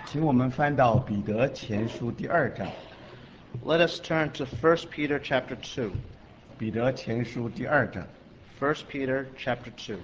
请我们翻到彼得前书第2章。 Let us turn to 1 Peter chapter 2. 彼得前书第2章。 1 Peter chapter 2.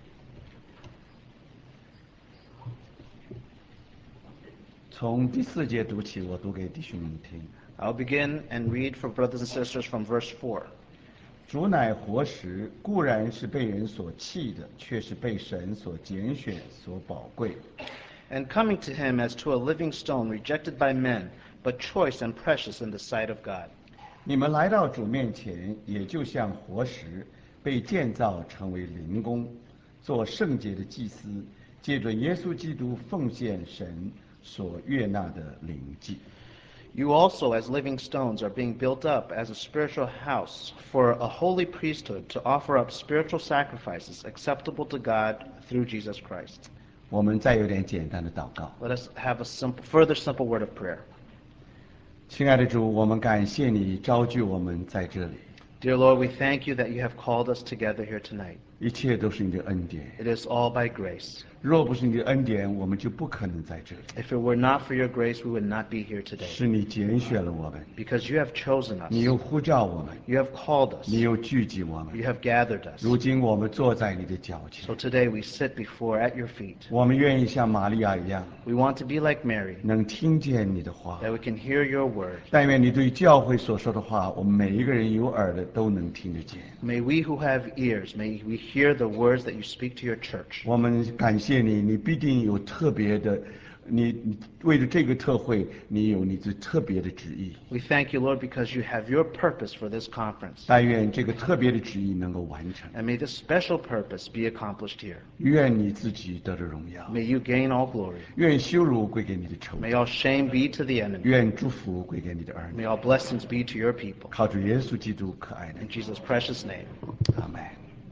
从第4节读起，我读给弟兄们听。 I'll begin and read for brothers and sisters from verse 4. 主乃活石，固然是被人所弃的，却是被神所拣选、所宝贵。 And coming to him as to a living stone, rejected by men, but choice and precious in the sight of God. 你们来到主面前，也就像活石，被建造成为灵宫，做圣洁的祭司，借着耶稣基督奉献神所悦纳的灵祭。 You also, as living stones, are being built up as a spiritual house for a holy priesthood to offer up spiritual sacrifices acceptable to God through Jesus Christ. 我们再有点简单的祷告。 Let us have a further simple word of prayer. 亲爱的主，我们感谢你召聚我们在这里， Dear Lord, we thank you that you have called us together here tonight. 一切都是你的恩典。 It is all by grace. 若不是你的恩典，我们就不可能在这里。 If it were not for your grace, we would not be here today. 是你拣选了我们， Because you have chosen us. 你又呼召我们， You have called us. 你又聚集我 You 们。 have gathered us. 如今我们坐在你的脚前， So today we sit at your feet. 我们愿意像玛利亚一样， We want to be like Mary, 能听见你的话。 that we can hear your word. 但愿你对教会所说的话，我们每一个人有耳的都能听得见。 May we who have ears, may we hear the words that you speak to your church. 我们感谢你，你必定有特别的，你为了这个特会，你有你最特别的旨意。 We thank you, Lord, because you have your purpose for this conference. 但愿这个特别的旨意能够完成。 And may this special purpose be accomplished here. 愿你自己得着荣耀， May you gain all glory. 愿羞辱归给你的仇 May 敌， all shame be to the enemy. 愿祝福归给你的儿女。 May all blessings be to your people. 靠着耶稣基督可爱的 In 名， Jesus' precious name. 阿门。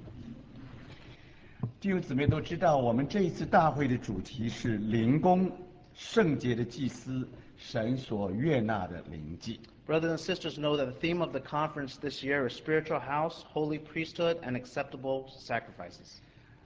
弟兄姊妹都知道，我们这一次大会的主题是灵宫，圣洁的祭司，神所悦纳的灵祭。 Brothers and sisters know that the theme of the conference this year is spiritual house, holy priesthood, and acceptable sacrifices.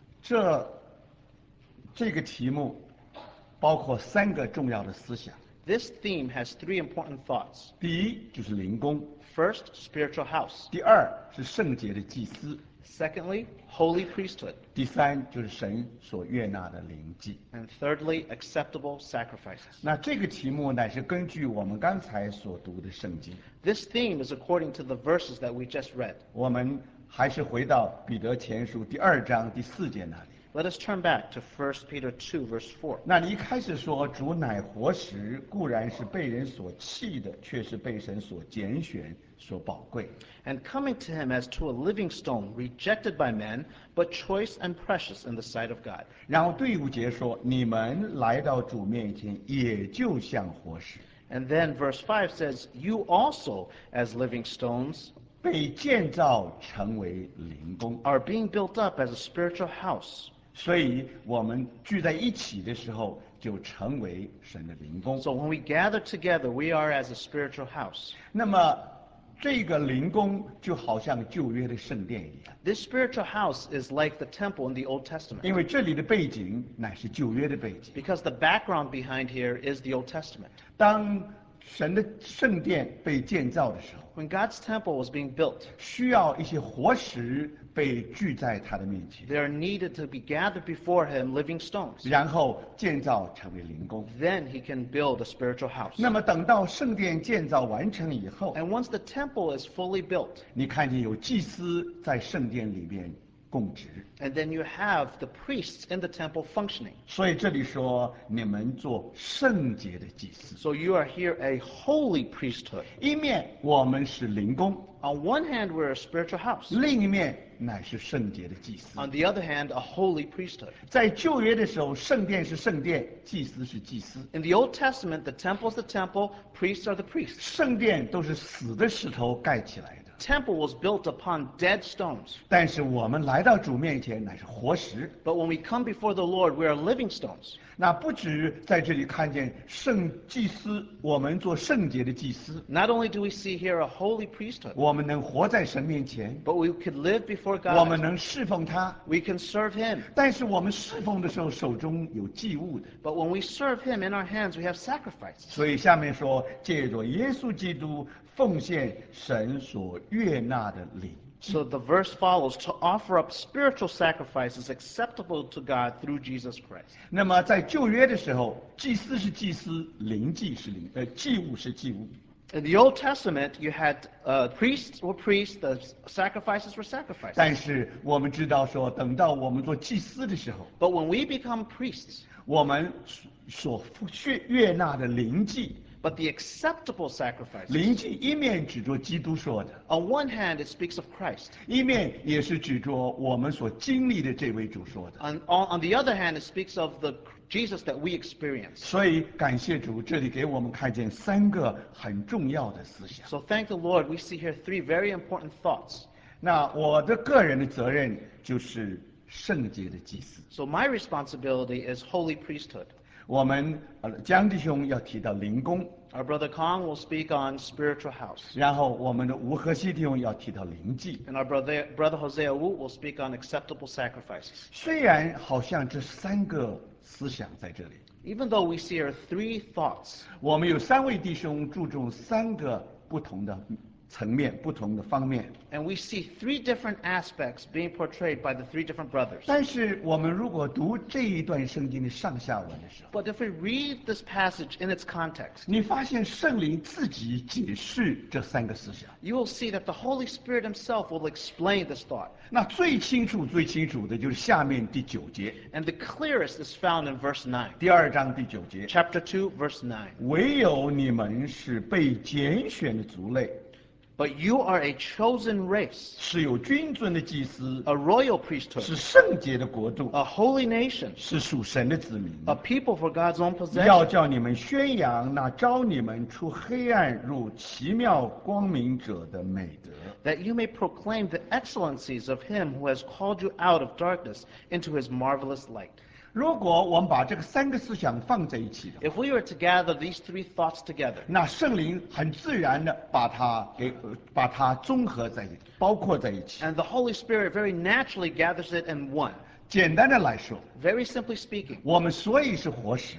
这个题目包括3个重要的思想。 This theme has 3 important thoughts. 第一就是灵宫， First, spiritual house. 第2是圣洁的祭司， Secondly, holy priesthood. 第3就是神所悦纳的灵祭。 And thirdly, acceptable sacrifices. 那这个题目乃是根据我们刚才所读的圣经。 This theme is according to the verses that we just read. 我们还是回到彼得前书第2章第4节那里。 Let us turn back to 1 Peter 2, verse 4. 那里一开始说，主乃活石，固然是被人所弃的，却是被神所拣选、所宝贵。 And coming to him as to a living stone, rejected by men, but choice and precious in the sight of God. 然后第5节说，你们来到主面前，也就像活石， And then verse 5 says, You also, as living stones, 被建造成为灵宫。 are being built up as a spiritual house. 所以我们聚在一起的时候，就成为神的灵宫。 So when we gather together, we are as a spiritual house. 那么这个灵宫就好像旧约的圣殿一样， This spiritual house is like the temple in the Old 因 Testament. 为这里的背景乃是旧约的背景。 Because the background behind here is the Old Testament. 当神的圣殿被建造的时候， When God's temple was being built, 需要一些活石被聚在他的面前， there needed to be gathered before him living stones. 然后建造成为灵宫。 Then he can build a spiritual house. 那么等到圣殿建造完成以后， And once the temple is fully built, 你看见有祭司在圣殿里面供职， and then you have the priests in the temple functioning. 所以这里说你们做圣洁的祭司。 So you are here a holy priesthood. 一面我们是灵宫， On one hand, we're a spiritual house. 另一面乃是圣洁的祭司。 On the other hand, a holy priesthood. 在旧约的时候，圣殿是圣殿，祭司是祭司。 In the Old Testament, the temple is the temple, priests are the priests. 圣殿都是死的石头盖起来的， temple was built upon dead stones. 但是我们来到主面前乃是活石。 But when we come before the Lord, we are living stones. 那不止在这里看见圣祭司，我们做圣洁的祭司， Not only do we see here a holy priesthood, 我们能活在神面前， but we could live before 我们 God. 能侍奉他。 We can serve Him. 但是我们侍奉的时候，手中有祭物的。 But when we serve Him, in our hands we have sacrifices. 所以下面说，借着耶稣基督奉献神所悦纳的礼。 So the verse follows, to offer up spiritual sacrifices acceptable to God through Jesus Christ. 那么在旧约的时候，祭司是祭司，灵祭是祭物是祭物。 In the Old Testament, you had priests were priests, the sacrifices were 但 sacrifices. 是我们知道说，等到我们做祭司的时候， But when we become priests, 我们所悦纳的灵祭， but the acceptable sacrifices, 灵祭一面指着基督说的， on one hand it speaks of Christ. 一面也是指着我们所经历的这位主说的。 On the other hand, it speaks of the Jesus that we experience. 所以感谢主，这里给我们看见三个很重要的思想。 So thank the Lord, we see here three very important thoughts. 那我的个人的责任就是圣洁的祭司。 So my responsibility is holy priesthood. 我们江弟兄要提到灵宫， Our brother Kong will speak on spiritual house. 然后我们的吴和西弟兄要提到灵祭。 And our brother Hosea Wu will speak on acceptable sacrifices. 虽然好像这三个思想在这里， Even though we see here three thoughts, 我们有三位弟兄注重三个不同的层面、不同的方面。 and we see three different aspects being portrayed by the three different brothers. 但是我们如果读这一段圣经的上下文的时候， But if we read this passage in its context, 你发现圣灵自己解释这三个思想。 you will see that the Holy Spirit Himself will explain this thought. 那最清楚的就是下面第9节， And the clearest is found in verse 9. 第2章第9节。 Chapter 2, verse 9. 唯有你们是被拣选的族类， But you are a chosen race, 是有君尊的祭司， a royal 是 priesthood, 圣洁的国度， a holy nation, 是属神的子民。 a people for God's own 要 possession, 叫你们宣扬那招你们出黑暗入奇妙光明者的美德。 that you may proclaim the excellencies of Him who has called you out of darkness into His marvelous light. 如果我们把这个三个思想放在一起的， If we were to gather these three thoughts together, 那圣灵很自然的把它综合在一起，包括在一起。 and the Holy Spirit very naturally gathers it in one. 简单的来说， Very simply speaking, 我们所以是活石，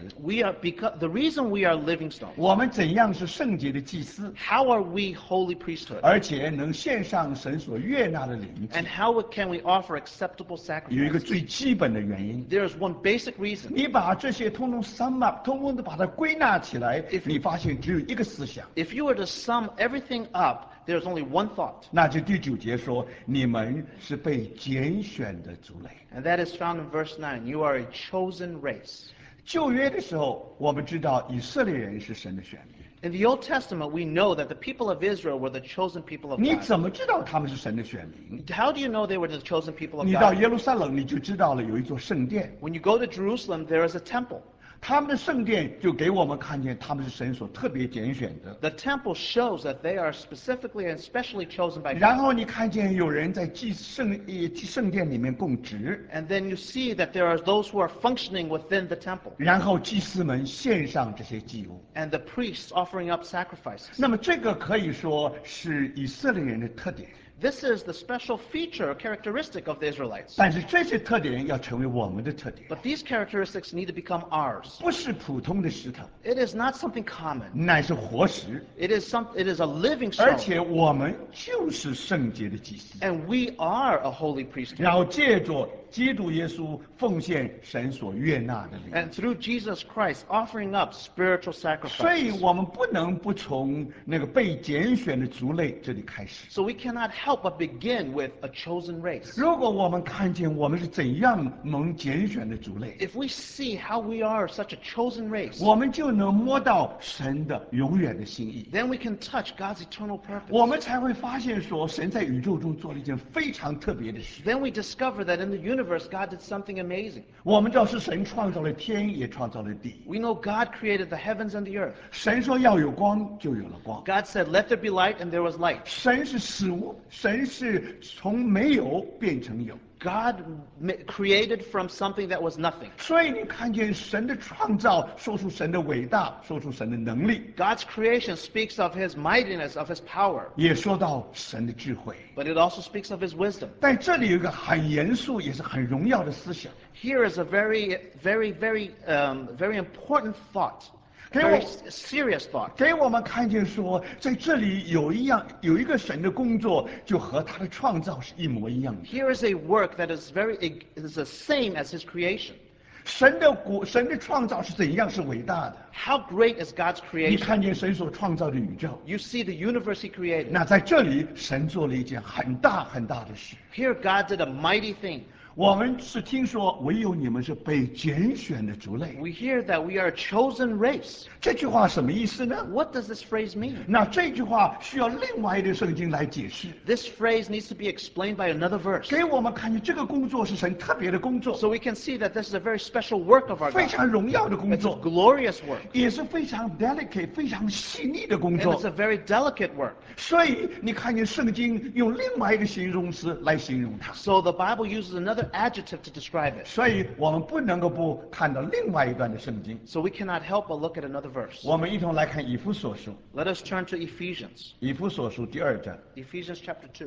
the reason we are living stones, 我们怎样是圣洁的祭司， how are we holy priesthood, 而且能献上神所悦纳的灵祭 and， how can we offer acceptable 有一个 sacrifices? 最基本的原因。 There is one basic reason. 你把这些通通 sum up，通通的把它归纳起来，你发现只有一个思想， If you were to sum everything up, there's only one thought, 那就第9节说，你们是被拣选的族类。 and that is found in verse 9. You are a chosen race. 旧约的时候，我们知道以色列人是神的选民， In the Old Testament, we know that the people of Israel were the chosen people of 你 God. 怎么知道他们是神的选民？ How do you know they were the chosen people of 你到 God? 耶路撒冷，你就知道了，有一座圣殿。 When you go to Jerusalem, there is a temple. 他们的圣殿就给我们看见他们是神所特别拣选的。 The temple shows that they are specifically and specially chosen by 然 God. 后你看见有人在圣殿里面供职， And then you see that there are those who are functioning within the temple, 然后祭司们献上这些祭物。 and the priests offering up sacrifices. 那么这个可以说是以色列人的特点， This is the special feature or characteristic of the Israelites. 但是这些特点要成为我们的特点， But these characteristics need to become ours. 不是普通的石头， It is not something common. 乃是活石， It is a living 而 stone. 且我们就是圣洁的祭司。 And we are a holy priesthood. 然后借着基督耶稣奉献神所悦纳的灵， And through Jesus Christ offering up spiritual 所以 sacrifices. 我们不能不从那个被拣选的族类这里开始。 So we cannot help but begin with a chosen race. 如果我们看见我们是怎样蒙拣选的族类， If we see how we are such a chosen race, 我们就能摸到神的永远的心意， then we can touch God's eternal 我 purpose. 们才会发现说，神在宇宙中做了一件非常特别的事。 Then we discover that in the universe, God did something amazing. 我们知道是神创造了天，也创造了地。 We know God created the heavens and the earth. 神说要有光，就有了光。 God said, "Let there be light," and there was light. 神是事物，神是从没有变成有。 God created from something that was nothing. 所以你看见神的创造，说出神的伟大，说出神的能力， God's creation speaks of His mightiness, of His power, 也说到神的智慧。 but it also speaks of His wisdom. 但这里有一个很严肃，也是很荣耀的思想。 Here is a very important thought, 给 very 我 serious thought. 给我们看见说，在这里有一个神的工作，就和他的创造是一模一样的。 Here is a work that is the same as His creation. 神的创造是怎样是伟大的？ How great is God's 你 creation? 看见神所创造的宇宙， You see the universe He created. 那在这里神做了一件很大很大的事。 Here God did a mighty thing. 我们是听说，唯有你们是被拣选的族类。 We hear that we are a chosen race. 这句话什么意思呢？ What does this phrase mean? 那这句话需要另外的圣经来解释， This phrase needs to be explained by another verse. 给我们看见这个工作是神特别的工作， So we can see that this is a very special work of our 非 God. 常荣耀的工 It's a 作， glorious work. 也是非常 delicate、非常细腻的工 And 作 it's。a very delicate work. 所以你看见圣经用另外一个形容词来形容它， So the Bible uses another adjective to describe it. 所以我们不能够不看到另外一段的圣经。 So we cannot help but look at another verse. 我们一同来看以弗所书， Let us turn to Ephesians. 以弗所书第2章， Ephesians chapter 2.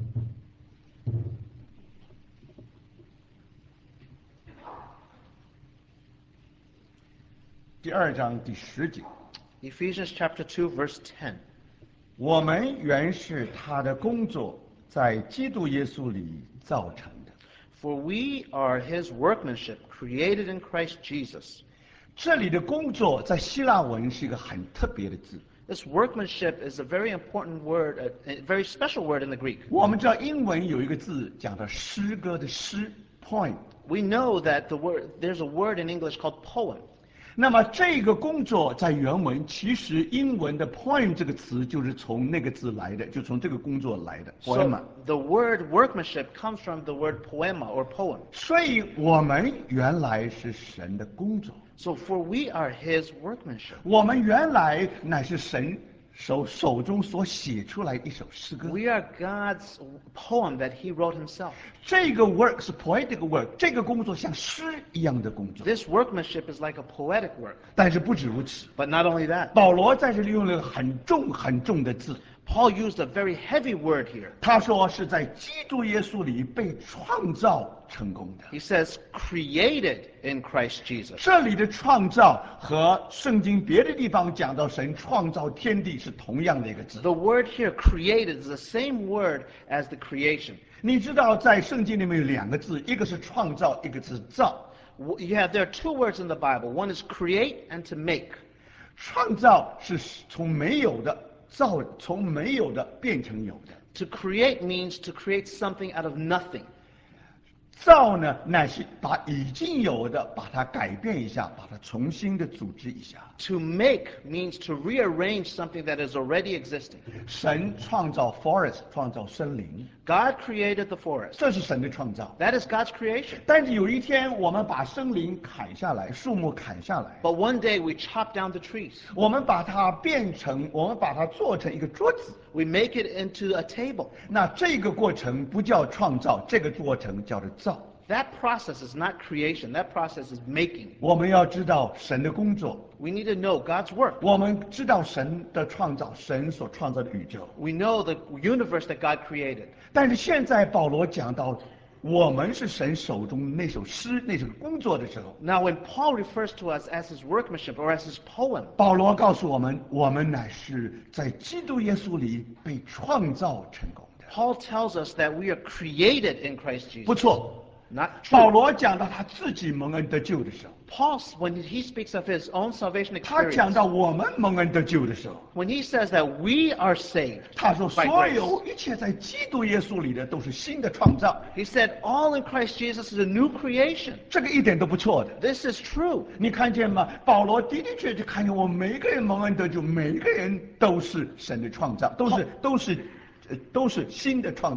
第2章第10节。 Ephesians chapter 2, verse 10. 我们原是他的工作，在基督耶稣里造成的。 For we are His workmanship, created in Christ Jesus. 这里的工作在希腊文是一个很特别的字。 This workmanship is a very important word, a very special word in the Greek. 我们知道英文有一个字讲到诗歌的诗 （poem）。 We know that there's a word in English called poem. 那么这个工作在原文，其实英文的 poem 这个词就是从那个字来的，就从这个工作来的 So poema。 the word workmanship comes from the word poema or poem. 所以我们原来是神的工作， So for we are His workmanship. 我们原来乃是神手中所写出来一首诗歌。 We are God's poem that He wrote Himself. 这个 work 是 poetic work， 这个工作像诗一样的工作。 This workmanship is like a poetic work. 但是不止如此， But not only that, 保罗在这里用了个很重的字， Paul used a very heavy word here. 他说是在基督耶稣里被创造成功的。 He says, created in Christ Jesus. 这里的创造和圣经别的地方讲到神创造天地是同样的一个字。 The word here, created, is the same word as the creation. 你知道在圣经里面有2个字，一个是创造，一个是造。 There are 2 words in the Bible. One is create and to make. 创造是从没有的造，从没有的变成有的。 To create means to create something out of nothing. 造呢，乃是把已经有的，把它改变一下，把它重新的组织一下。 To make means to rearrange something that is already existing. 神创造 forest， 创造森林， God created the forest. 这是神的创造。 That is God's creation. 但是有一天，我们把森林砍下来，树木砍下来， But one day we chop down the trees. 我们把它做成一个桌子。 We make it into a table. 那这个过程不叫创造，这个过程叫做造。 That process is not creation. That process is making. 我们要知道神的工作， We need to know God's work. 我们知道神的创造，神所创造的宇宙。 We know the universe that God created. 但是现在保罗讲到，我们是神手中那首诗、那首工作的时候， Now, when Paul refers to us as his workmanship or as his poem, 保罗告诉我们，我们乃是在基督耶稣里被创造成功的。 Paul tells us that we are created in Christ 不 Jesus. 错， Not 保 true. 罗讲到他自己蒙恩得救的时候， Paul, when he speaks of his own salvation 他讲 experience, 到我们蒙恩得救的时候， when he says that we are saved 他说 by 所 grace, 有一切在基督耶稣里的都是新的创造， he said all in Christ Jesus is a new creation. 这个一点都不错的。 This is true. 你看见吗？保罗的确看见我们每一个人蒙恩得救，每一个人都是神的创造，都是新的创造。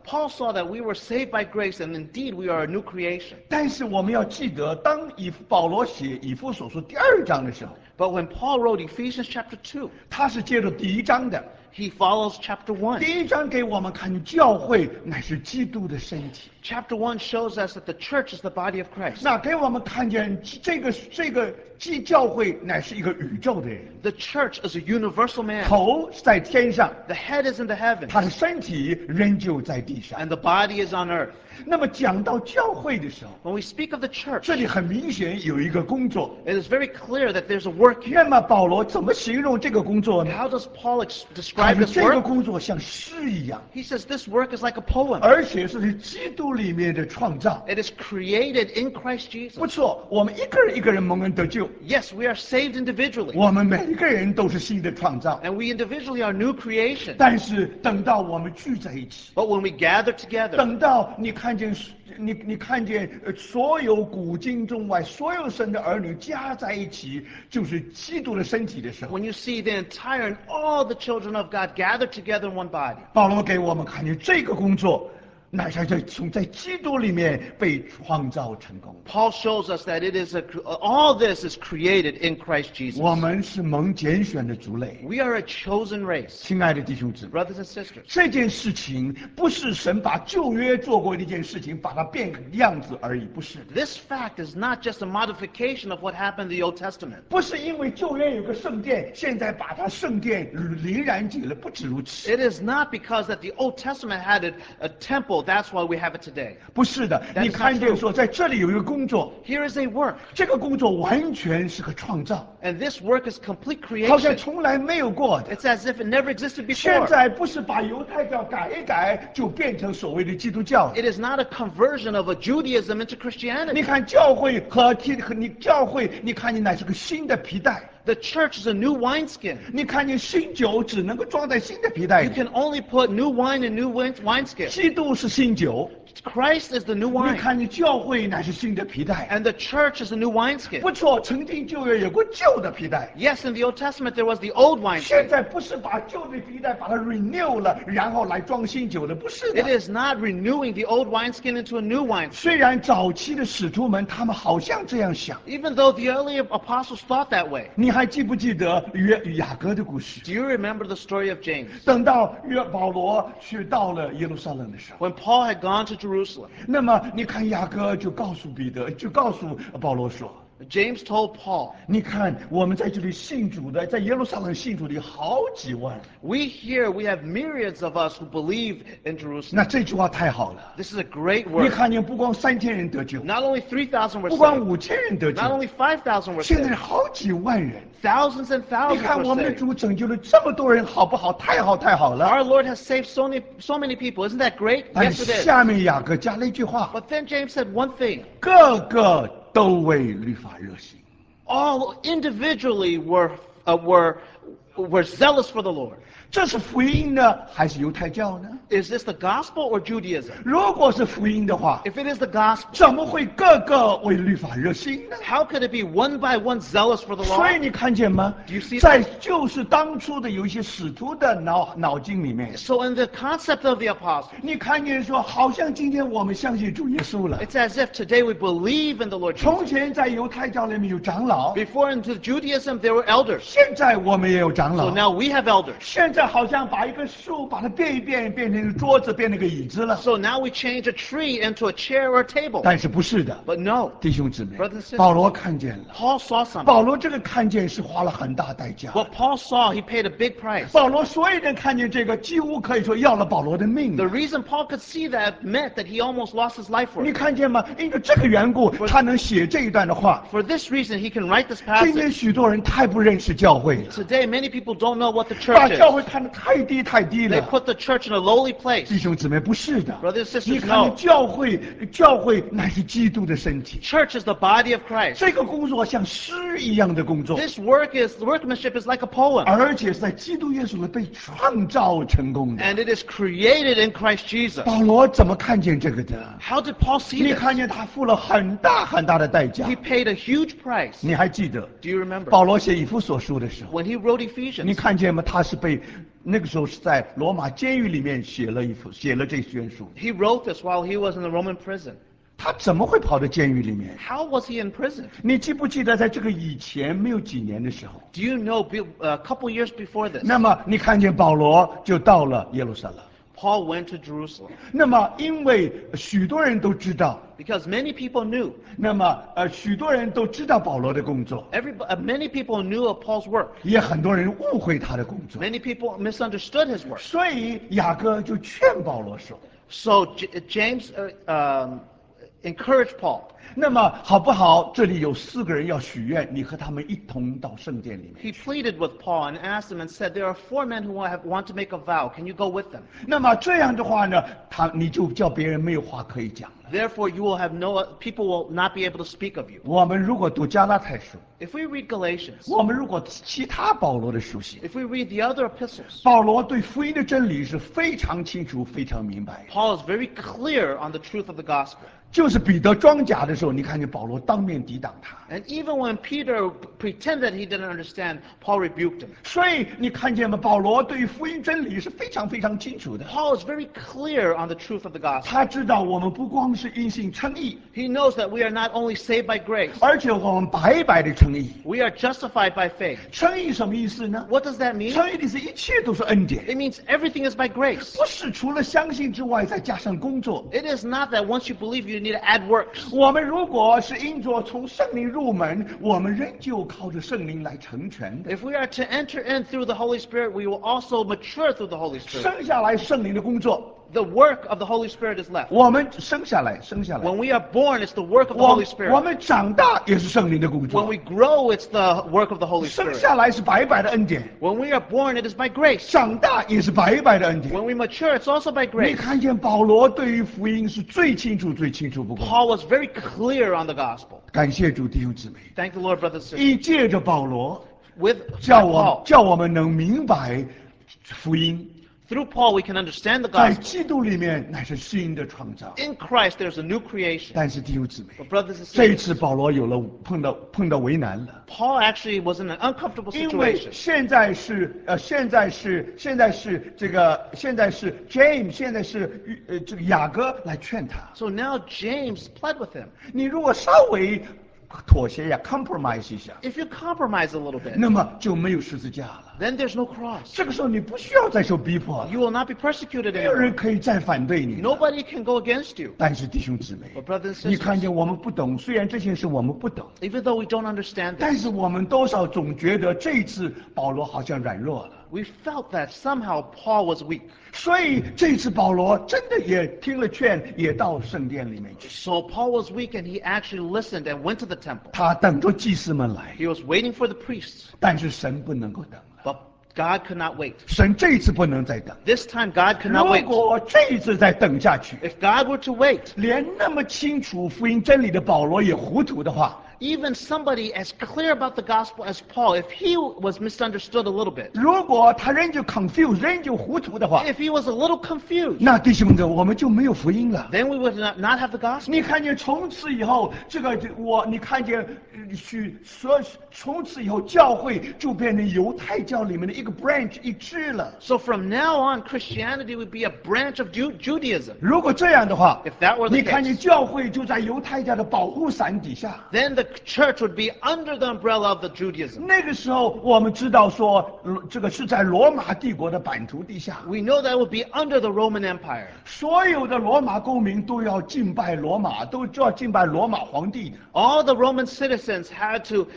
Paul saw that we were saved by grace, and indeed we are a new creation. 但是我们要记得，当保罗写以弗所书第2章的时候， But when Paul wrote Ephesians chapter 2, 他是接着第1章的。 he follows chapter 1. 第1章给我们看教会乃是基督的身体， Chapter 1 shows us that the church is the body of Christ. 那给我们看见这个教会乃是一个宇宙的人， The church is a universal man. 头在天上， The head is in the heavens, 他的身体仍旧在地上。 and the body is on earth. 那么讲到教会的时候， When we speak of the church, 这里很明显有一个工作。 it is very clear that there's a work here. 那么保罗怎么形容这个工作呢？ How does Paul 他 describe 说 this 这个 work? 工作像诗一样， He says this work is like a poem. 而且是基督里面的创造。 It is created in Christ 不 Jesus. 错，我们一个人蒙恩得救， Yes, we are saved individually, 我们每一个人都是新的创造。 and we individually are new creation. 但是等到我们聚在一起， But when we gather together, 等到你看见所有古今中外所有神的儿女加在一起，就是基督的身体的时候， when you see the entire and all the children of God gathered together in one body, 保罗给我们看见这个工作乃是在基督里面被创造成功的。 Paul shows us that it is all this is created in Christ Jesus. 我们是蒙拣选的族类。 We are a chosen race. 亲爱的弟兄姊妹， Brothers and sisters, 这件事情不是神把旧约做过的一件事情，把它变个样子而已，不是的。 this fact is not just a modification of what happened in the Old Testament. 不是因为旧约有个圣殿，现在把它圣殿淋染解了，不止如此。 It is not because that the Old Testament had a temple, that's why we have it today. 不是的， That is 你看见 not true. 说，在这里有一个工作， Here is a work, 这个工作完全是个创造， and this work is complete 好像 creation. 从来没有过的。 It's as if it never existed 现 before. 在不是把犹太教改一改就变成所谓的基督教。 It is not a conversion of a Judaism into 你 Christianity. 看教会和你教会，你看见乃是个新的皮带， The church is a new wineskin. 你看见新酒只能够装在新的皮带 You 里， can only put new wine in new wineskin. 基督是新酒， Christ is the new 你 wine, 看见教会乃是新的皮带。 and the church is a new wineskin. 不错，曾经旧约有过旧的皮带， Yes, in the Old Testament there was the old 现 wineskin. 在不是把旧的皮带把它 renew 了，然后来装新酒的，不是 It 的。 is not renewing the old wineskin into a new wineskin. 虽然早期的使徒们他们好像这样想， Even though the early apostles thought that way. 你还记不记得雅各的故事？ Do you remember the story of James? 等到保罗去到了耶路撒冷的时候， When Paul had gone to Jerusalem, 那么你看雅各就告诉保罗说。 James told Paul, 你看，我们在这里信主的，在耶路撒冷信主的有好几万。 we have myriads of us who believe in Jerusalem. 那这句话太好了。 This is a great 你 word. 看见不光3000人得救， Not only 3,000 were 不光 saved, 5000人得 not 救， only 5,000 were 现在 saved, 好几万人。 thousands and 你 thousands 看我 were 们的 saved. 主拯救了这么多人，好不好？太好太好了。 Our Lord has saved so many people. Isn't that great? 但 Yes, 是 it is. 下面雅各加了一句话： But then James said one thing. 个个都为律法热心。 All individually were zealous for the Lord. 这是福音呢，还是犹太教呢？ Is this the gospel or Judaism? 如果是福音的话， If it is the gospel, 怎么会个个为律法热心呢？ how could it be one by one zealous for the 所以 law? 你看见吗 Do you see？ 在就是当初的有一些使徒的脑筋里面， So in the concept of the apostle, 你看见说，好像今天我们相信主耶稣了。 it's as if today we believe in the Lord 从 Jesus. 前在犹太教里面有长老， Before into Judaism there were elders. 现在我们也有长 So 老。 now we have elders. 现在好像把一个树把它变一变，变成桌子，变成个椅子了。 So now we change a tree into a chair or a table. 但是不是的， But no, 弟兄姊妹 Brothers and，sisters 保罗看见了。 Paul saw something. 保罗这个看见是花了很大代价。 What Paul saw, he paid a big price. 保罗所有人看见这个，几乎可以说要了保罗的命 The。reason Paul could see that meant that he almost lost his life for 你 it. 看见吗？因为这个缘故，他能写这一段的话。 For this reason, he can write this 今天 passage. 许多人太不认识教会了， Today, many people don't know what the 把 church 教会 is. 看得太低太低 They 了。 put the church in a lowly 弟 place. 兄姊妹，不是的。 Brothers and 你 sisters, 看见 no. 教会乃是基督的身体。 Church is the body of Christ. 这个工作像诗一样的工作， This workmanship is like a poem. 而且是在基督耶稣里被创造成功的。 And it is created in Christ Jesus. 保罗怎么看见这个的？ How did Paul see 你 this? 看见他付了很大很大的代价 He。paid a huge price. 你还记得 Do you remember? 保罗写以弗所书的时候， When he wrote Ephesians, 你 Ephesians. 看见吗？他是被那个时候是在罗马监狱里面写了这卷书。 He wrote this while he was in the Roman prison. 他怎么会跑到监狱里面？ How was he in prison? 你记不记得在这个以前没有几年的时候， Do you know, a couple years before this, 那么你看见保罗就到了耶路撒冷。 Paul went to Jerusalem 那么因为许多人都知道， because many people knew. 那么许多人都知道保罗的工作， Many people knew of Paul's work. 也很多人误会他的工作， Many people misunderstood his work. 所以雅各就劝保罗说， So James encouraged Paul. 那么好不好？这里有4个人要许愿，你和他们一同到圣殿里 He 面。 pleaded with Paul and asked him and said, there are 4 men who want to make a vow. Can you go with them? 那么这样的话呢，你就叫别人没有话可以讲了。 Therefore, you will have people will not be able to speak of you. 我们如果读加拉太书， If we read Galatians, 我们如果其他保罗的书信， if we read the other epistles, 保罗对福音的真理是非常清楚、非常明白。 Paul is very clear on the truth of the gospel. 就是彼得装假的时候，你看见保罗当面抵挡他。 And even when Peter pretended he didn't understand, Paul rebuked him. 所以你看见吗？保罗对于福音真理是非常非常清楚的。 Paul is very clear on the truth of the gospel. 他知道我们不光是因信称义， He knows that we are not only saved by grace, 而且我们白白的称义。 we are justified by faith. 称义什么意思呢？ What does that mean? 称义的是一切都是恩典， It means everything is by grace. 不是除了相信之外再加上工作。 It is not that once you believe you need to add works. 我们如果是因着从圣灵入门，我们仍旧靠着圣灵来成全的。 If we are to enter in through the Holy Spirit, we will also mature through the Holy Spirit. 生下来圣灵的工作， The work of the Holy Spirit is left. 我们生下来。 When we are born, it's the work of the 我 Holy Spirit. 我们长大也是圣灵的工 When 作。 we grow, it's the work of the Holy 生 Spirit. 下来是白白的恩典， When we are born, it is by grace. 长大也是白白的恩典。 When we mature, it's also by 你 grace. 看见保罗对于福音是最清楚、最清楚不过。 Paul was very clear on the gospel. 感谢主弟兄姊妹， Thank the Lord, brothers and sisters. 一借着保罗， With 叫 Paul, 我们能明白福音， through Paul, we can understand the 在 gospel. 基督里面乃是新的创造。 In Christ, there's a new creation. 但是弟兄姊妹， But brothers and 这一 sisters, 次保罗碰到为难了。 Paul actually was in an uncomfortable 因为 situation. 现在是James， 现在是这个雅各来劝他。 So now James pled with him. 你如果稍微妥协呀，compromise 一下， If you compromise a little bit, 那么就没有十字架了。 then there's no cross. 这个时候你不需要再受逼迫了， You will not be persecuted 没有人 anymore. 可以再反对你了。 Nobody can go against you. 但是弟兄姊妹， But brothers and 你看 sisters, 见我们不懂，虽然这件事我们不懂， even though we don't understand 但 this, 是我们多少总觉得这一次保罗好像软弱了。 we felt that somehow Paul was weak. 所以这次保罗真的也听了劝，也到圣殿里面去。 So Paul was weak and he actually listened and went to the temple. 他等着祭司们来， He was waiting for the priests, 但是神不能够等了， but God could not wait. 神这一次不能再等。 This time God could not 如 wait. 果这一次再等下去， If God were to wait, 连那么清楚福音真理的保罗也糊涂的话， even somebody as clear about the gospel as Paul, if he was misunderstood a little bit, 如果他仍旧 confused， 仍旧糊涂的话， if he was a little confused, 那弟兄们，我们就没有福音了。 then we would not have the gospel. 你看见从此以后，你看见从此以后教会就变成犹太教里面的一个 branch 一支了。 So from now on, Christianity would be a branch of Judaism. 如果这样的话 If that were the 你看见 case, 教会就在犹太教的保护伞底下。 then the church would be under the umbrella of the Judaism. 那个时候，我们知道说，这个是在罗马帝国的版图底下， We know that would be under the Roman Empire. 所有的罗马公民都要敬拜罗马，都要敬拜罗马皇帝的。 All the Roman citizens had to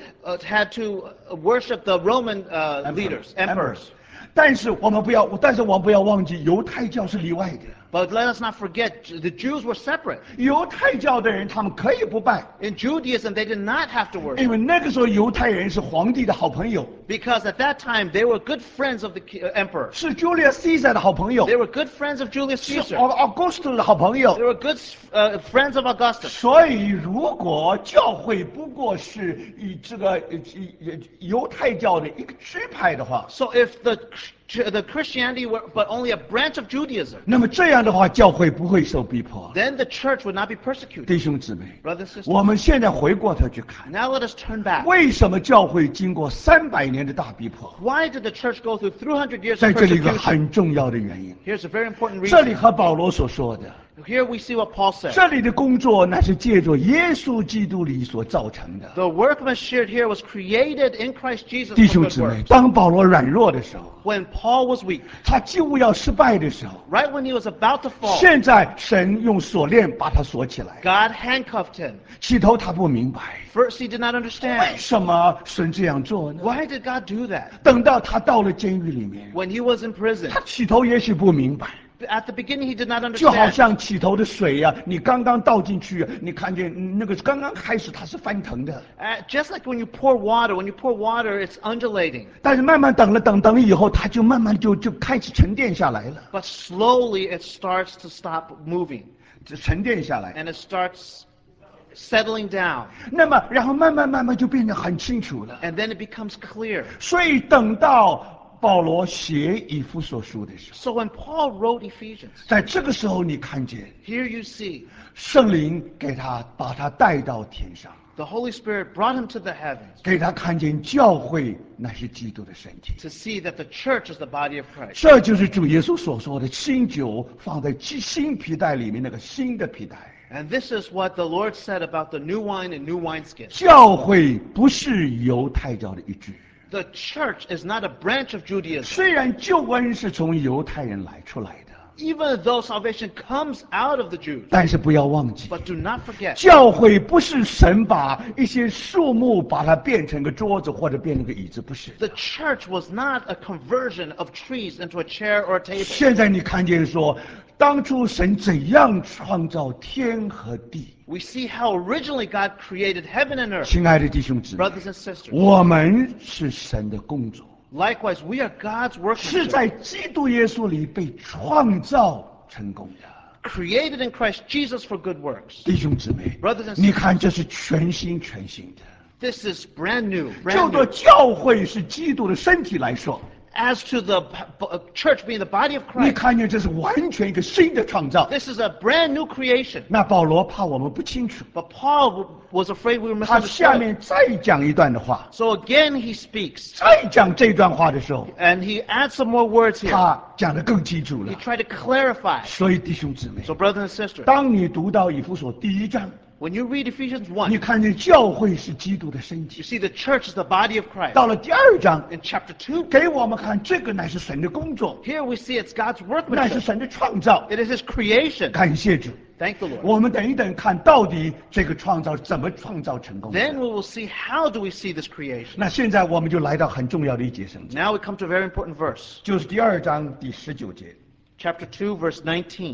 worship the Roman leaders, emperors. 但是我们不要忘记，犹太教是例外的。 But let us not forget, the Jews were separate. 犹太教的人，他们可以不拜， In Judaism, they did not have to 因 worship 为那个时候犹太人是皇帝的好朋友， because at that time they were good friends of the emperor. 是 Julius Caesar 的好朋友， They were good friends of Julius 是 Caesar. Augustus 的好朋友 They。were good friends of Augustus. 所以，如果教会不过是以这个犹太教的一个支派的话， So if the the Christianity, but only a branch of Judaism, 那么这样的话，教会不会受逼迫。 then the church would not be persecuted. 弟兄姊妹， Brothers and 我 sisters, 们现在回过头去看， now let us turn back. 为什么教会经过300年的大逼迫？ Why did the church go through 300 years 在 of 这里一个 persecution? 很重要的原因， Here's a very important 这里 reason. 和保罗所说的， Here we see what Paul said. 这里的工作乃是借着耶稣基督里所造成的。 The workmanship here was created in Christ Jesus 弟 for 兄 good 姊妹， works. 当保罗软弱的时候， When Paul was weak, 他几乎要失败的时候， right when he was about to fall, 现在神用锁链把他锁起来。 God handcuffed him. 起头他不明白， First, he did not 为 understand. 什么神这样做呢？ Why did God do that? 等到他到了监狱里面， When he was in prison, 他起头也许不明白， at the beginning he did not 就好 understand. 像起头的水呀、你刚刚倒进去，你看见那个刚刚开始它是翻腾的， Just like when you pour water, it's undulating. 但是慢慢等以后，它就慢慢就开始沉淀下来了， But slowly it starts to stop moving. 就沉淀下来。 And it starts settling down. 那么然后慢慢就变得很清楚了。 And then it becomes clear. 所以等到保罗写以弗所书的时候， So when Paul wrote Ephesians, 在这个时候你看见 here you see 圣灵把他带到天上， the Holy Spirit brought him to the heavens 给他看见教会乃是基督的身体。 to see that the church is the body of Christ. 这就是主耶稣所说的新酒放在新皮带里面那个新的皮带。 And this is what the Lord said about the new wine and new wineskins. 教会不是犹太教的一支， The church is not a branch of Judaism. 虽然救恩是从犹太人来出来的， Even though salvation comes out of the Jews. 但是不要忘记， But do not forget, 教会不是神把一些树木把它变成个桌子或者变成个椅子，不是。 the church was not a conversion of trees into a chair or a table. 现在你看见说，当初神怎样创造天和地。 We see how originally God created heaven and earth. 亲爱的弟兄姊妹， Brothers and sisters, 我们是神的工作， likewise, we are God's 是 workmanship, 在基督耶稣里被创造成功的。 created in Christ Jesus for good works. 弟兄姊妹 Brothers and，sisters 你看这是全新的。 This is brand new, 就 brand 做 new. 教会是基督的身体来说， As to the church being the body of 你 Christ, 看见这是完全一个新的创造。 this is a brand new creation. 那保罗怕我们不清楚， But Paul was afraid we were 他下 misunderstood. 面再讲一段的话， So again he speaks, 再讲这段话的时候， and he adds some more words here. 他讲得更清楚 He 了。 tried to clarify. 所以弟兄姊妹， So brothers and sisters, 当你读到以弗所第1章， when you read Ephesians 你 1, 看见教会是基督的身 you 体。 see the church is the body of Christ. 到了第2章， In chapter 2, 给我们看这个乃是神的工作， here we see it's God's 乃是 workmanship. 神的创造。 It is his creation. 感谢主。 Thank the Lord. 我们等一等，看到底这个创造怎么创造成功的。 Then we will see how do we see this creation. 那现在我们就来到很重要的一节圣经， Now we come to a very important verse. 就是第2章第19节。 Chapter 2, verse 19.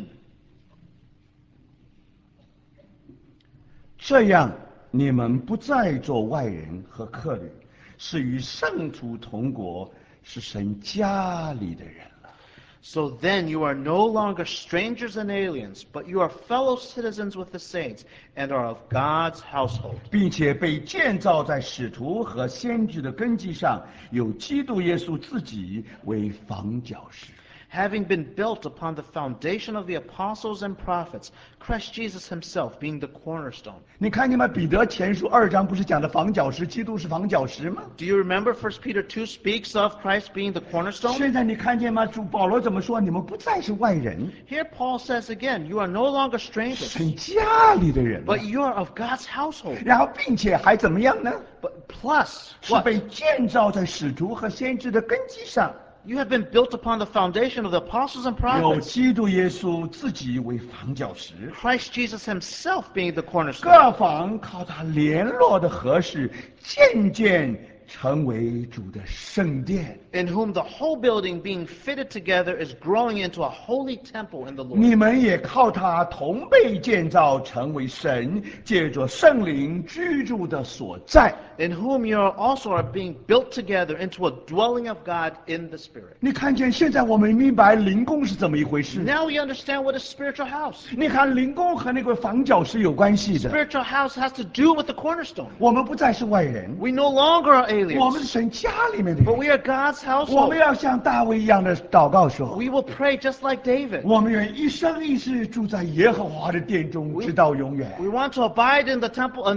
这样，你们不再做外人和客旅，是与圣徒同国，是神家里的人了。 So then you are no longer strangers and aliens, but you are fellow citizens with the saints and are of God's household. 并且被建造在使徒和先知的根基上，有基督耶稣自己为房角石。 Having been built upon the foundation of the apostles and prophets, Christ Jesus himself being the cornerstone. 你看见吗？彼得前书2章不是讲的房角石，基督是房角石吗？ Do you remember 1 Peter 2 speaks of Christ being the cornerstone? 现在你看见吗？主保罗怎么说？你们不再是外人， Here Paul says again, you are no longer strangers, 神家里的人了。 but you are of God's household. 然后，并且还怎么样呢？ But plus, 是 what? 被建造在使徒和先知的根基上， You have been built upon the foundation of the apostles and 有 prophets, 基督耶稣自己为房角石， Christ Jesus himself being the cornerstone, 各房靠他联络的合适，渐渐成为主的圣殿。 in whom the whole building being fitted together is growing into a holy temple in the Lord. 你们也靠他同被建造，成为神借着圣灵居住的所在。 In whom you also are being built together into a dwelling of God in the Spirit. 你看见现在我们明白灵宫是怎么一回事？ Now we understand what is spiritual house. 你看灵宫和那个房角是有关系的。 Spiritual house has to do with the cornerstone. 我们不再是外人， We no longer are 我们 aliens, 是神家里面的 but 人。 we are God's 我们 household. 要像大卫一样的祷告说 We will pray just like David. 我们愿一生一世住在耶和华的殿中，直到永远。 We want to abide in the temple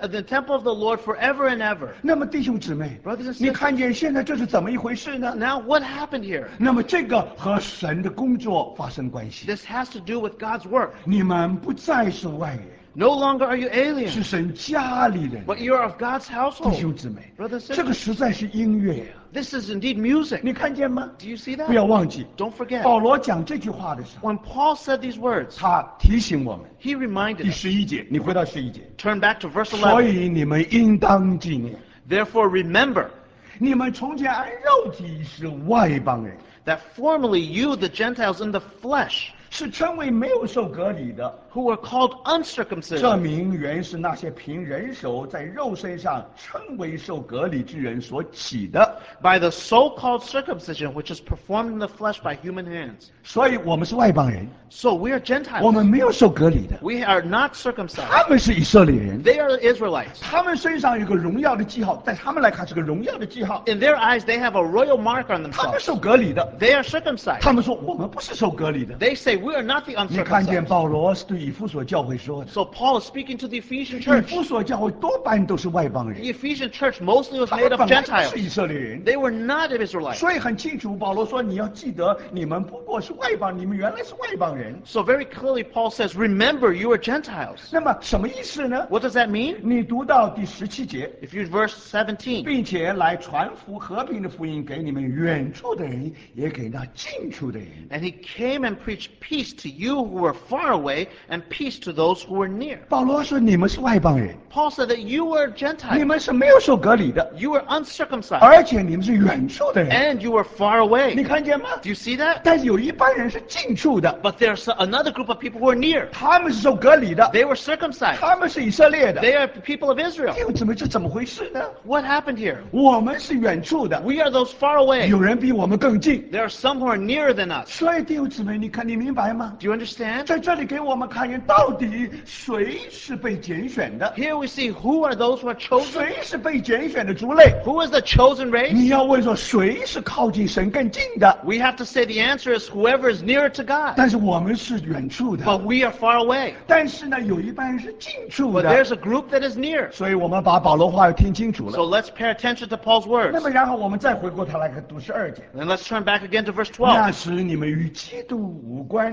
of the Lord forever and ever. 那么弟兄姊妹 Brothers and， 你 sisters 看见现在这是怎么一回事呢？ Now, what happened here? 那么这个和神的工作发生关系。 This has to do with God's work. 你们不再是外人， No longer are you 是 aliens, 神家里的人。 but you are of God's 弟兄 household. 姊妹， Brothers and 这个 sisters, 实在是音乐啊！ this is indeed music. 你看见吗？ Do you see 不要 that? 忘记， Don't forget. 保罗讲这句话的时候， When Paul said these words, 他提醒我们， he reminded 第 us. 11节，你回到11节， Turn back to verse 所 11. 以你们应当纪念， Therefore, remember 你们从前按肉体是外邦人， that formerly you, the Gentiles in the flesh, 是称为没有受割礼的。 who were called 这 uncircumcision, 名原是那些凭人手在肉身上称为受割礼之人所起的， by the so-called circumcision which is performed in the flesh by human hands. 所以我们是外邦人， So we are 我们 Gentiles. 没有受割礼的， We are not circumcised. 他们是以色列人， They are the Israelites. 他们身上有个荣耀的记号，在他们来看是个荣耀的记号， In their eyes, they have a royal mark on 他们 themselves. 受割礼的， They are circumcised. 他们说我们不是受割礼的。 They say we are not the 你看见 uncircumcised. 保罗是对以弗所教会说的， So Paul is speaking to the Ephesian 以 church. 弗所教会多半都是外邦人， The Ephesian church mostly was 他 made 们 of 本来不 Gentiles. 是以色列人。 They were not Israelites. 所以很清楚，保罗说你要记得，你们不过是外邦，你们原来是外邦人。 So very clearly, Paul says, remember, you are Gentiles. 那么什么意思呢？ What does that mean? 你读到第17节， If you verse 17, 并且来传福和平的福音给你们远处的人，也给那近处的人。 and he came and preached peace to you who were far away and peace to those who were near. 保罗说你们是外邦人， Paul said that you were 你 Gentiles. 们是没有受割礼的， You were uncircumcised. 而且你们是远处的人。 And you were far 你 away. 看见吗？ Do you see that? 但是有一般人是近处的， But there's another group of people who are near. 他们是受割礼的， They were circumcised. 他们是以色列的。 They are the people of Israel. 弟兄姊妹，这怎么回事呢？ What happened here? 我们是远处的， We are those far away. 有人比我们更近。 There are some who are nearer than us. 所以弟兄姊妹，你看，你明白吗？ Do you understand? 在这里给我们看见，到底谁是被拣选的？ Here we see who are those who are chosen. 谁是被拣选的族类？ Who is the chosen race? 你要问说，谁是靠近神更近的？ We have to say the answer is whoever is nearer to God. 但是我们是远处的， But we are far away. 但是呢，有一半人是近处 But 的。 there's a group that is near. 所以我们把保罗话要听清楚 So 了。 let's pay attention to Paul's 那 words. 么，然后我们再回过头来看读12节。 Then let's turn back again to verse 那 12. 时你们与基督无关，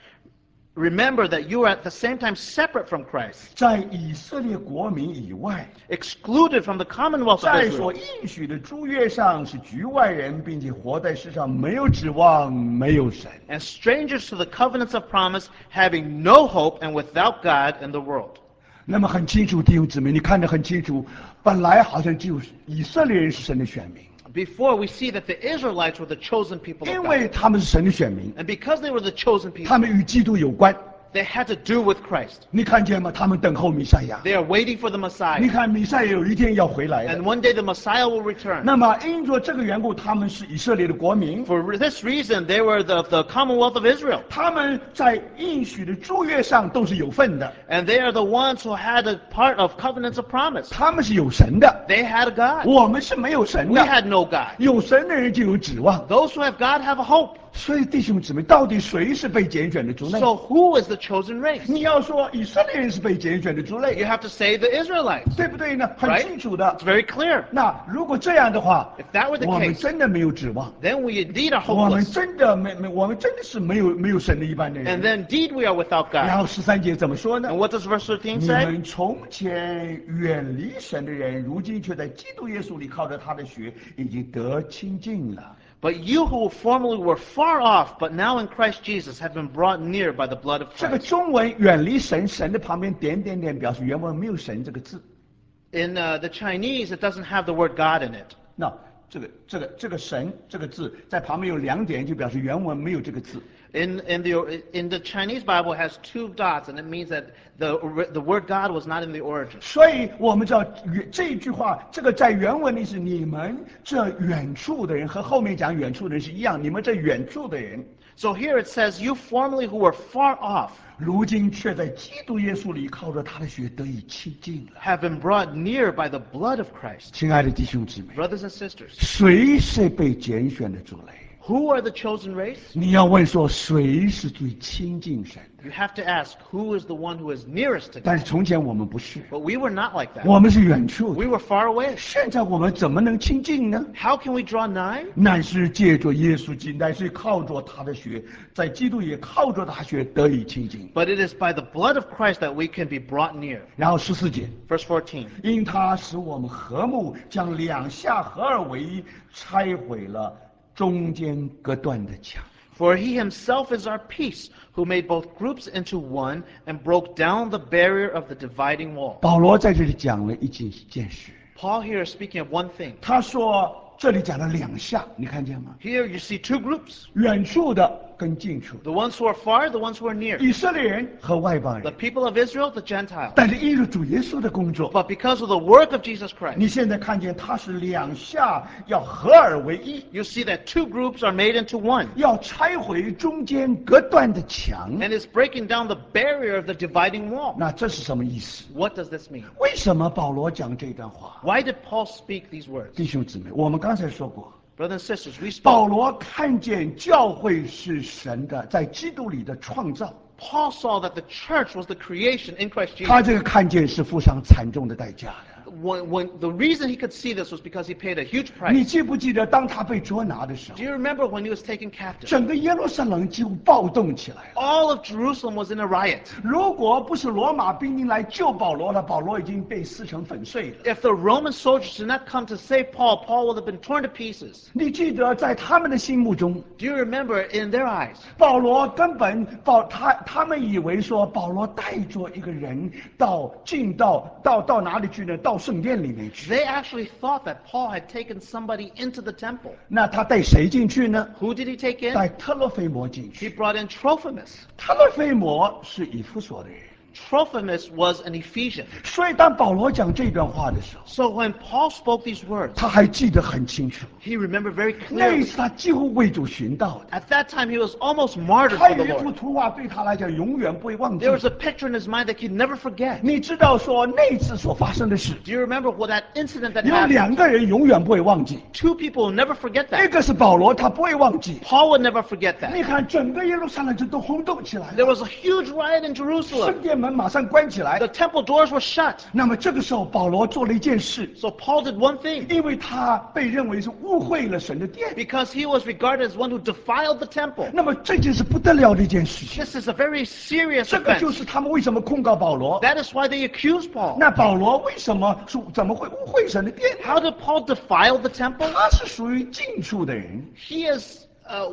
Remember that you are at the same time separate from Christ, 在以色列国民以外， excluded from the commonwealth of 在所 Israel, 应许的诸约上是局外人，并且活在世上没有指望，没有神。 and strangers to the covenants of promise, having no hope and without God in the world. 那么很清楚，弟兄姊妹，你看得很清楚，本来好像只有以色列人是神的选民， Before we see that the Israelites were the chosen people 因 of 为 God. 他们是神的选民， And because they were the chosen 他 people, 们与基督有关。 they had to do with Christ. 你看见吗？他们等候弥赛亚。 They are waiting for the 你 Messiah. 看，弥赛亚有一天要回来 And 的。 one day the Messiah will return. 那么，因着这个缘故，他们是以色列的国民， For this reason, they were the commonwealth of Israel. 他们在应许的诸约上都是有份的， And they are the ones who had a part of covenants of promise. 他们是有神的。 They had a God. 我们是没有神 We 的， had no God. 有神的人就有指望。 Those who have God have a hope. 所以弟兄姊妹，到底谁是被拣选的族类？ So who is the chosen race? 你要说以色列人是被拣选的族 You 类， have to say the Israelites. 对不对呢？很 Right? 清楚的 It's。very clear. 那如果这样的话 If that were the 我们 case, 真的没有指望， then we indeed are 我们 hopeless. 真的我们真的是没有神的一般的 And 人。 then indeed we are without 然 God. 后13节怎么说呢 And？what does verse 13 你 say? 们从前远离神的人，如今却在基督耶稣里靠着他的血，已经得清净了。 But you who formerly were far off, but now in Christ Jesus have been brought near by the blood of 这个 Christ. 中文远离神，神的旁边点点点表示原文没有神这个字。 In the Chinese, it doesn't have the word God in it. 那这个神这个字在旁边有2点，就表示原文没有这个字。 In the Chinese Bible, it has 2 dots, and it means that the word God was not in the origin. 所以我们知道这一句话，这个在原文里是你们这远处的人，和后面讲远处的人是一样。你们这远处的人， So here it says, you formerly who were far off. 如今却在基督耶稣里靠着他的血得以亲近了。 have been brought near by the blood of Christ. 亲爱的弟兄姊妹， Brothers and sisters, 谁是被拣选的族类？ who are the chosen race? 你要问说谁是最亲近神的？ You have to ask, who is the one who is nearest to 但 God? 是从前我们不是， But we were not like that. 我们是远处 We 的。 were far away. 现在我们怎么能亲近呢？ How can we draw nigh? 乃是借着耶稣基督，乃是靠着他的血，在基督也靠着他血得以亲近。 But it is by the blood of Christ that we can be brought near. 然后14节， Verse 14. 因他使我们和睦，将两下合二为一，拆毁了中间隔断的墙。 For he himself is our peace, who made both groups into one and broke down the barrier of the dividing wall. 保罗在这里讲了一件事， Paul here is speaking of one thing. 他说这里讲了两下，你看见吗？ Here you see two groups. 远处的跟近处的， The ones who are far, the ones who are near. 以色列人和外邦 The 人。 people of Israel, the Gentiles. 但是因着主耶稣的工作， But because of the work of Jesus Christ, 你现在看见他是两下要合二为一， you see that two groups are made into one. 要拆毁中间隔断的墙。 And it's breaking down the barrier of the dividing wall. 那这是什么意思？ What does this mean? 为什么保罗讲这段话？ Why did Paul speak these words? 弟兄姊妹，我们刚才说过， Brothers and sisters, we 保 spoke. 罗看见教会是神的在基督里的创造， Paul saw that the church was the creation in Christ 他 Jesus. 这个看见是付上惨重的代价的。 When the reason he could see this was because he paid a huge 你 price. 记不记得，当他被捉拿的时候 Do，you remember when he was taken captive? 整个耶路撒冷几乎暴动起来了。 All of Jerusalem was in a riot. 如果不是罗马兵丁来救保罗了，保罗已经被撕成粉碎了。 If the Roman soldiers did not come to save Paul, Paul would have been torn to pieces. 你记得，在他们的心目中， Do you remember in their eyes, 保罗根本他们以为说保罗带着一个人到哪里去呢？到圣殿里面去。 they actually thought that Paul had taken somebody into the temple. 那他带谁进去呢？ Who did he take in? 带特洛菲摩进 He 去。 brought in Trophimus. 特洛菲摩是以弗所的人， Trophimus was an Ephesian. 所以当保罗讲这段话的时候， So when Paul spoke these words, 他还记得很清楚。 he remembered very 那一 clearly. 次他几乎为主寻道的。 At that time, he was almost martyred 他 for 有 the 一幅 Lord. 图画对他来讲永远不会忘记 There。was a picture in his mind that he'd never forget. 你知道说那一次所发生的事， Do you remember what that incident that 有 happened? 两个人永远不会忘记。 Two people will never forget 一 that. 个是保罗，他不会忘记。 Paul would never forget 你 that. 看整个耶路撒冷就都轰动起来 There 了， was a huge riot in Jerusalem. 圣殿门马上关起来 The。temple doors were shut. 那么这个时候，保罗做了一件事， So Paul did one thing. 因为他被认为是误会了神的殿。 Because he was regarded as one who defiled the temple. 那么这件是不得了的一件事情， This is a very serious 这个就 offense. 是他们为什么控告保罗。 That is why they accused Paul. 那保罗为什么怎么会误会神的殿？ How did Paul defile the temple? 他是属于近处的人， He is,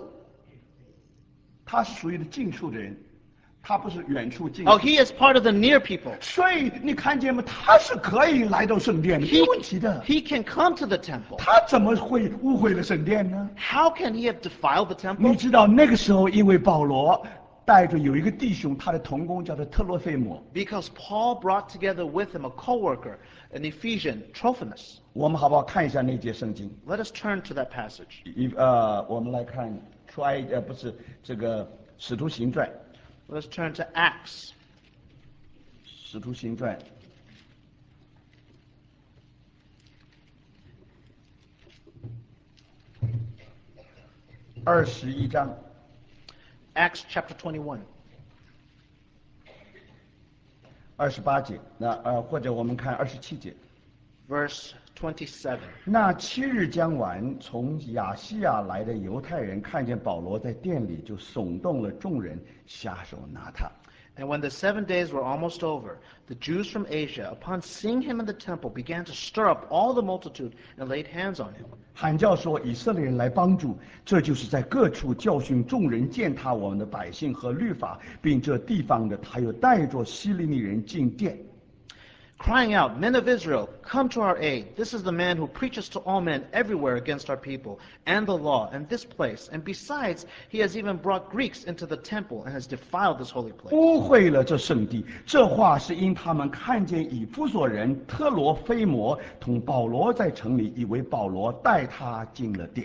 他是属于近处的人，他不是远处近处。 he is part of the near people. 所以你看见吗？他是可以来到圣殿的，没 He, 问题的。 he can come to the temple. 他怎么会误会了圣殿呢？ How can he have defiled the 你 temple? 知道那个时候，因为保罗带着有一个弟兄，他的同工叫做特洛菲摩。 Because Paul brought together with him a co-worker, an Ephesian, Trophimus. 我们好不好看一下那节圣经？ Let us turn to that passage. 我们来看不是这个使徒行传， Let us turn to Acts. 使徒行传21章 Acts chapter 21. 28节，或者我们看27节。 Verse 27. 那7日将完，从亚细亚来的犹太人看见保罗在店里，就耸动了众人，下手拿他。 And when the 7 days were almost over, the Jews from Asia, upon seeing him in the temple, began to stir up all the multitude and laid hands on him. 喊叫说：“以色列人来帮助！”这就是在各处教训众人践踏我们的百姓和律法，并这地方的，他又带着希利尼人进殿。 Crying out, Men of Israel, come to our aid. This is the man who preaches to all men everywhere against our people and the law and this place. And besides, he has even brought Greeks into the temple and has defiled this holy place. 污秽了这圣地。这话是因他们看见以弗所人特罗菲摩同保罗在城里，以为保罗带他进了殿。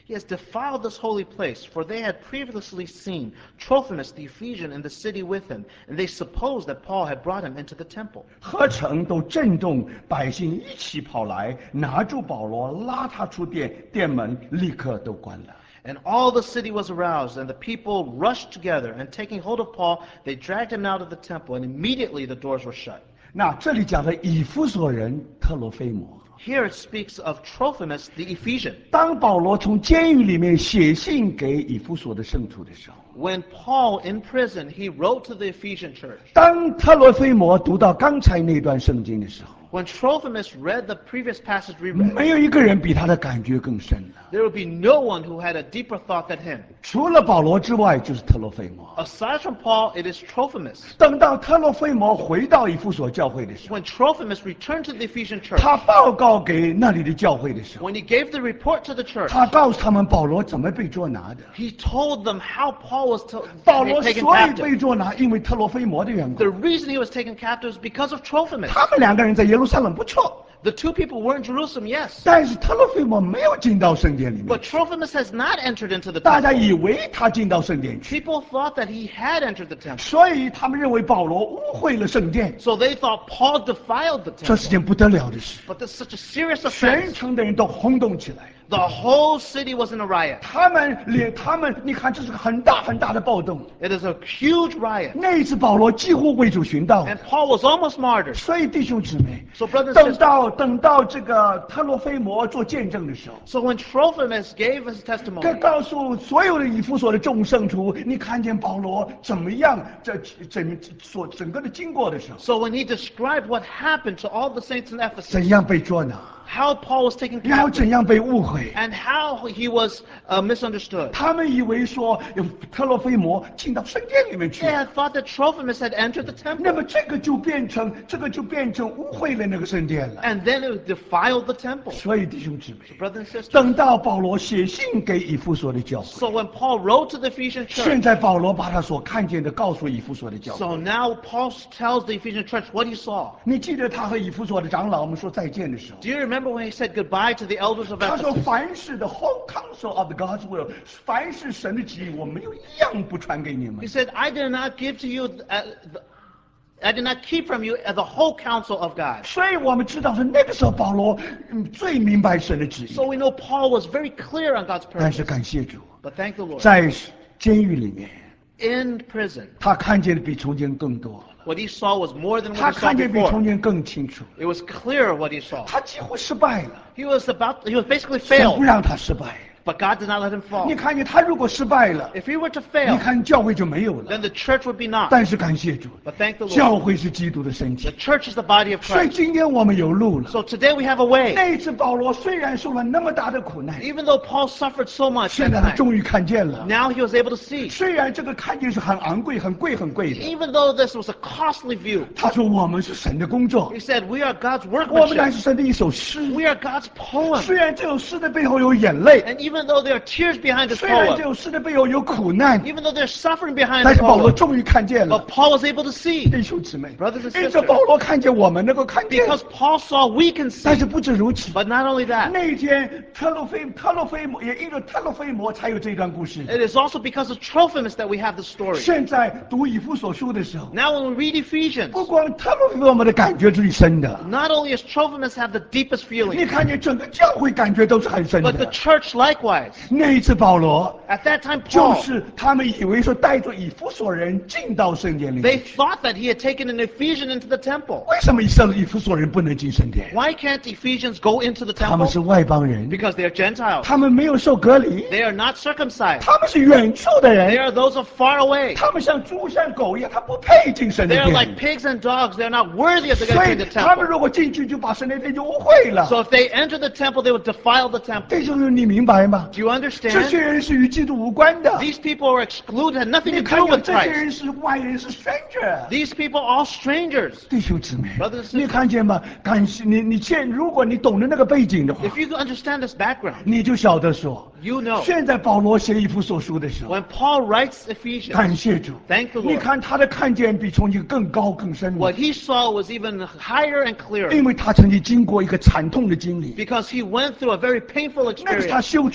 He has defiled this holy place, for they had previously seen Trophimus the Ephesian in the city with him, and they supposed that Paul had brought him into the temple. 合城都震动，百姓一起跑来，拿住保罗，拉他出殿，殿门立刻都关了。 And all the city was aroused, and the people rushed together, and taking hold of Paul, they dragged him out of the temple, and immediately the doors were shut. 那这里讲的以弗所人特罗菲摩， Here it speaks of Trophimus the Ephesian. 当保罗从监狱里面写信给以弗所的圣徒的时候， When Paul, in prison, he wrote to the Ephesian church. 当特罗菲摩读到刚才那段圣经的时候， When Trophimus read the previous passage we read, 没有一个人比他的感觉更深了。 there would be no one who had a deeper thought than him. 除了保罗之外，就是特罗菲摩。 Aside from Paul, it is Trophimus. 等到特罗菲摩回到以弗所教会的时候， When Trophimus returned to the Ephesian church, 他报告给那里的教会的时候， when he gave the report to the church, 他告诉他们保罗怎么被捉拿的。 he told them how Paul was 保罗 taken 所以 captive. 被捉拿，因为特罗菲摩的缘故 The。reason he was taken captive is because of Trophimus. 他们两个人在耶路撒冷不错， The two people were in Jerusalem, yes. 但是特罗菲摩没有进到圣殿里面 But。Trophimus has not entered into the 大家 temple. 以为他进到圣殿去， People thought that he had entered the temple. 所以他们认为保罗污秽了圣殿， So they thought Paul defiled the 这是 temple. 件不得了的事。 But this is such a serious 全 offense. 城的人都轰动起来， The whole city was in a riot. 他们，你看这是个很大很大的暴动。 It is a huge riot. 那一次保罗几乎为主殉道， And Paul was almost martyred. 所以弟兄姊妹， So brothers and 等 sisters, 到这个特罗菲摩做见证的时候， so when Trophimus gave his testimony, 告诉所有的以弗所的众圣徒，你看见保罗怎么样，整个的经过的时候， so when he described what happened to all the saints in Ephesus, 怎样被捉拿， how Paul was taken 然后 captive, 怎样被误会。 and how he was misunderstood. 他们以为说特罗菲摩进到圣殿里面去 They，had thought that Trophimus had entered the 那 temple, 么这个就变成污秽了那个圣殿了。 and then it defiled the temple. 所以弟兄姊妹， Brothers and sisters, 等到保罗写信给以弗所的教会， so when Paul wrote to the Ephesian 现 church, 在保罗把他所看见的告诉以弗所的教 so 会。 now Paul tells the Ephesian church what he saw. 你记得他和以弗所的长老们说再见的时候， Do you remember when he said goodbye to the elders of 他说 Ephesus? 凡事的 whole counsel of God's will， 凡是神的旨意，我没有一样不传给你们 He。said, I did not give to you, I did not keep from you the whole counsel of God. 所以我们知道是那个时候保罗最明白神的旨意 So。we know Paul was very clear on God's 但是 purpose. 感谢主， But thank the Lord. 在监狱里面， In prison, 他看见的比从前更多了， what he saw was more than 他 what he 看 saw 见比从 before. 前更清楚。 It was clear what he saw. 他几乎失败了， He was basically 神不 failed, 让他失败。 but God did not let him 你 fall. 看见他如果失败了， If he were to 你 fail, 看教会就没有了 then。the church would be not. 但是感谢主， But thank the Lord. 教会是基督的身 The 体， church is the body of 所以 Christ. 今天我们有路了。 So today we have a way. 那一次保罗虽然受了那么大的苦难， Even though Paul suffered so much 现 that 在他 time, 终于看见了。 now he was able to see. 虽然这个看见是很昂贵、很贵、很贵的， Even though this was a costly view, 他说我们是神的工作 he，said, we are God's 我们乃 workmanship. 是神的一首诗。 We are God's poem. 虽然这首诗的背后有眼泪， And even though there are tears behind this 虽然这 poem, 首诗的背后有苦难， even though there's suffering behind 但 the 是保罗 poem, 终于看见 but 了。 Paul was able to see. 弟兄姊妹， Brothers and 因着 sisters, 保罗看见，我们能够看见。 because Paul saw, we can 但 see. 是不止如此， But not only that, 那一天特洛菲摩也因着特洛菲摩才有这段故事。 it is also because of Trophimus that we have the story. 现在读以弗所书的时候， Now when we read Ephesians, 不光特洛菲摩的感觉最深的， not only does Trophimus have the deepest 你 feeling, 看见整个教会感觉都是很深 but the 的。 church likewise. 那一次保罗 At that time, 就 Paul, 是他们以为说带着以弗所人进到圣殿里 they 面去。 thought that he had taken an Ephesian into the temple. 为什么以弗所人不能进圣殿？ Why can't Ephesians go into the 他们 temple? 是外邦人， Because they are Gentiles. 他们没有受隔离， They are not circumcised. 他们是远处的 They 人， are those of far away. 他们像猪像狗一样，他不配进圣 They 殿 are。like pigs and dogs. They are not worthy of the 所以 entering the 他们 temple. 如果进去，就把圣殿就污秽了。 So if they enter the temple, they would defile the temple. 弟兄们，你明白吗？ Do you 这些 understand? 人是与基督无关的。 These people are excluded, had nothing 你 to 看 do 见 with 这些 Christ. 人是外人，是 stranger。 These people are all strangers. 弟兄姊妹 Brothers and，sisters 你看见吗？感谢你如果你懂得那个背景的话， If you understand this background, 你就晓得说， you know 现在保罗写以弗所书的时候， when Paul writes Ephesians, 感谢主， thank the 你 Lord. 看他的看见比从前更高更深了 What，he saw was even higher and 因 clearer 为他曾经经过一个惨痛的经历， because he went through a very painful 那个是他 experience. 羞耻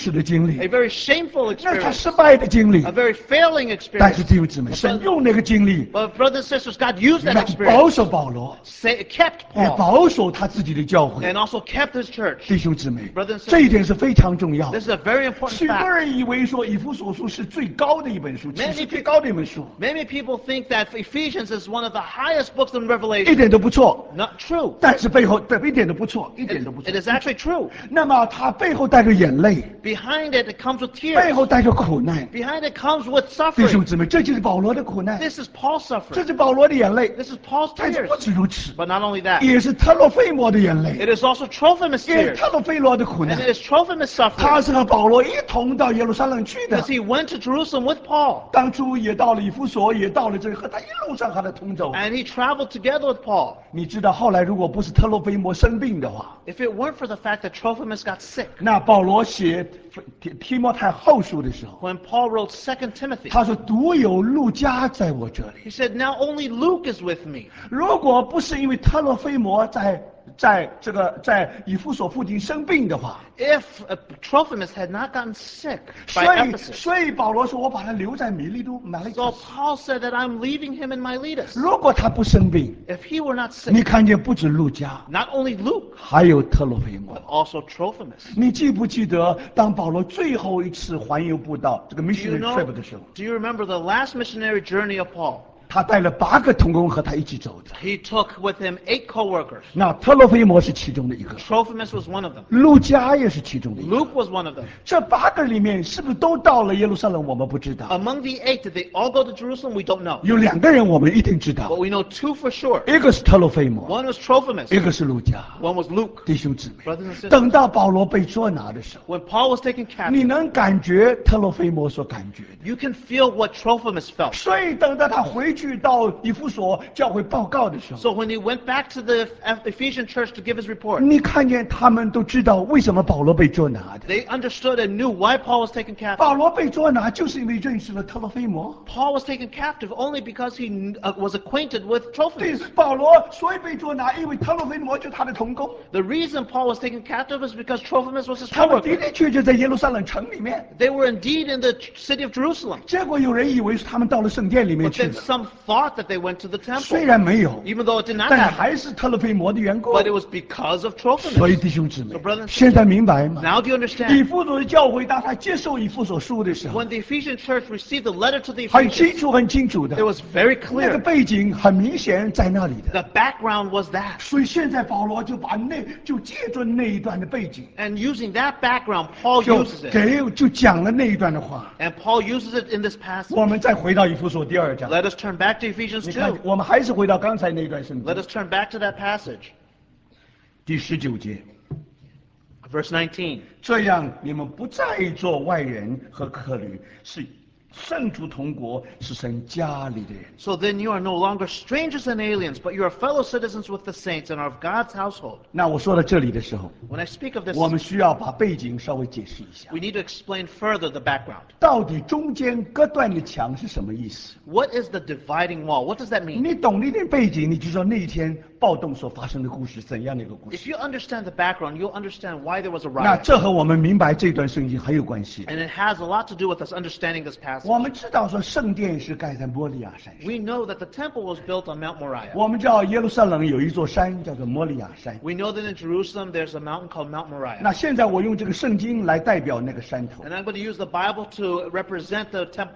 耻的经 a 历， very shameful 那是他 experience, 失败的经历 a。very failing 但是 experience. 弟兄姊妹，神用那个经历 But brothers and sisters, God used that 让保 experience, 守保罗， kept 也 Paul, 保守他自己的教会。 and also kept his church. 弟兄姊妹 Brothers and，sisters， 这一点是非常重要 This is 的。 a very important 许多 fact. 人以为说以弗所书是最高的一本书，其 Many 实最 people- 高的一本书， Many people think that Ephesians is one of the highest books in 一 Revelation. 点都不错。 Not true. 但是背后一点都不错，一点都不 It 错。 is actually true. 那么它背后带着眼泪， Behind it, it comes with 背后 tears. 带着苦难。 Behind it comes with 弟兄 suffering. 姊妹，这就是保罗的苦难， This is Paul's 这 suffering. 是保罗的眼泪。 This is Paul's 但是 tears. 不止如此， But not only that, 也是特洛菲摩的眼泪， it is also Trophimus' 也是 tears. 特洛菲罗的苦 And 难。 it is Trophimus' 他 suffering. 是和保罗一同到耶路撒冷去的 Because，he went to Jerusalem with Paul. 当初也到了以弗所，也到了这里，和他一路上和他同走。 And he traveled together with Paul. 你知道后来如果不是特洛菲摩生病的话， If it weren't for the fact that Trophimus got sick, 那保罗写提摩太后书的时候， when Paul wrote 2 Timothy, 他说独有路加在我这里。 he said, now only Luke is with me. 如果不是因为特洛菲摩在以弗所附近生病的话， If Trophimus had not gotten sick 所 by 以 Ephesus, 所以保罗说我把他留在米利都马利 so 克。 Paul said that I'm leaving him in Miletus. 如果他不生病， If he were not 你 sick, 看见不止路加， not only Luke, 还有特洛菲摩 but。also Trophimus. 你记不记得当保罗最后一次环游布道这个 Do you missionary know? trip 的时候， Do you remember the last missionary journey of Paul? 他带了8个同工和他一起走的。 He took with him 8 co-workers. 那特洛菲摩是其中的一个， Trophimus was one of them. 路加也是其中的一个。 Luke was one of them. 这8个里面是不是都到了耶路撒冷？我们不知道。 Among the 8, did they all go to Jerusalem? We don't know. 有2个人我们一定知道 But，we know 2 for sure. 一个是特洛菲摩， One was Trophimus. 一个是路加。 One was Luke. 弟兄姊妹， Brothers and sisters. 等到保罗被捉拿的时候， When Paul was taken 你 captive, 能感觉特洛菲摩所感觉的。 you can feel what Trophimus felt. 所以等到他回去到以弗所教会报告的时候， So when he went back to the Ephesian church to give his report, 你看见他们都知道为什么保罗被捉拿的。 they understood and knew why Paul was taken captive. 保罗被捉拿就是因为认识了特洛菲摩。 Paul was taken captive only because he was acquainted with 对 Trophimus. 保罗所以被捉拿，因为特洛菲摩就是他的同工， The reason Paul was taken captive is because Trophimus was his 他们的 co-worker. 的确确在耶路撒冷城里面。 They were indeed in the city of Jerusalem. 结果有人以为是他们到了圣殿里面 But 去 then 了， some thought that they went to the 虽 temple, 然没有， even though it did not 但是 happen. 还是特洛菲摩的缘故。 But it was because of 所以 Trophimus. 弟兄姊妹 So brothers and，sisters， 现在明白吗？ Now do you 以 understand? 弗所的教会当他接受以弗所书的时候 When，the Ephesian church received the letter to the 很清 Ephesians, 楚很清楚的 it，was very 那个 clear. 背景很明显在那里的。 The background was that. 所以现在保罗就借着那一段的背景， And using that background, Paul 就 uses it. 就讲了那一段的话。 And Paul uses it in this passage. 我们再回到以弗所第2章， Let us turn back to Ephesians 你看 2. 我们还是回到刚才那一段圣 Let 经 us turn back to that passage. 第19节。 Verse 19. 这样你们不再做外人和客旅，是圣主同国，是神家里的人。 So then you are no longer strangers and aliens, but you are fellow citizens with the saints and are of God's household. 那我说到这里的时候， When I speak of this, 我们需要把背景稍微解释一下， we need to explain further the background. 到底中间隔断的墙是什么意思？ What is the dividing wall? What does that mean? 你懂那点背景，你就知道那一天暴动所发生的故事怎样的一个故 If 事。 you understand the background, you'll understand why there was a 那 riot. 这和我们明白这段圣经很有关系。 And it has a lot to do with us understanding this passage. 我们知道说圣殿是盖在摩利亚山上， We know that the temple was built on Mount Moriah. 我们知道耶路撒冷有一座山叫做摩利亚山。 We know that in Jerusalem there's a mountain called Mount Moriah. 那现在我用这个圣经来代表那个山头。 And I'm going to use the Bible to represent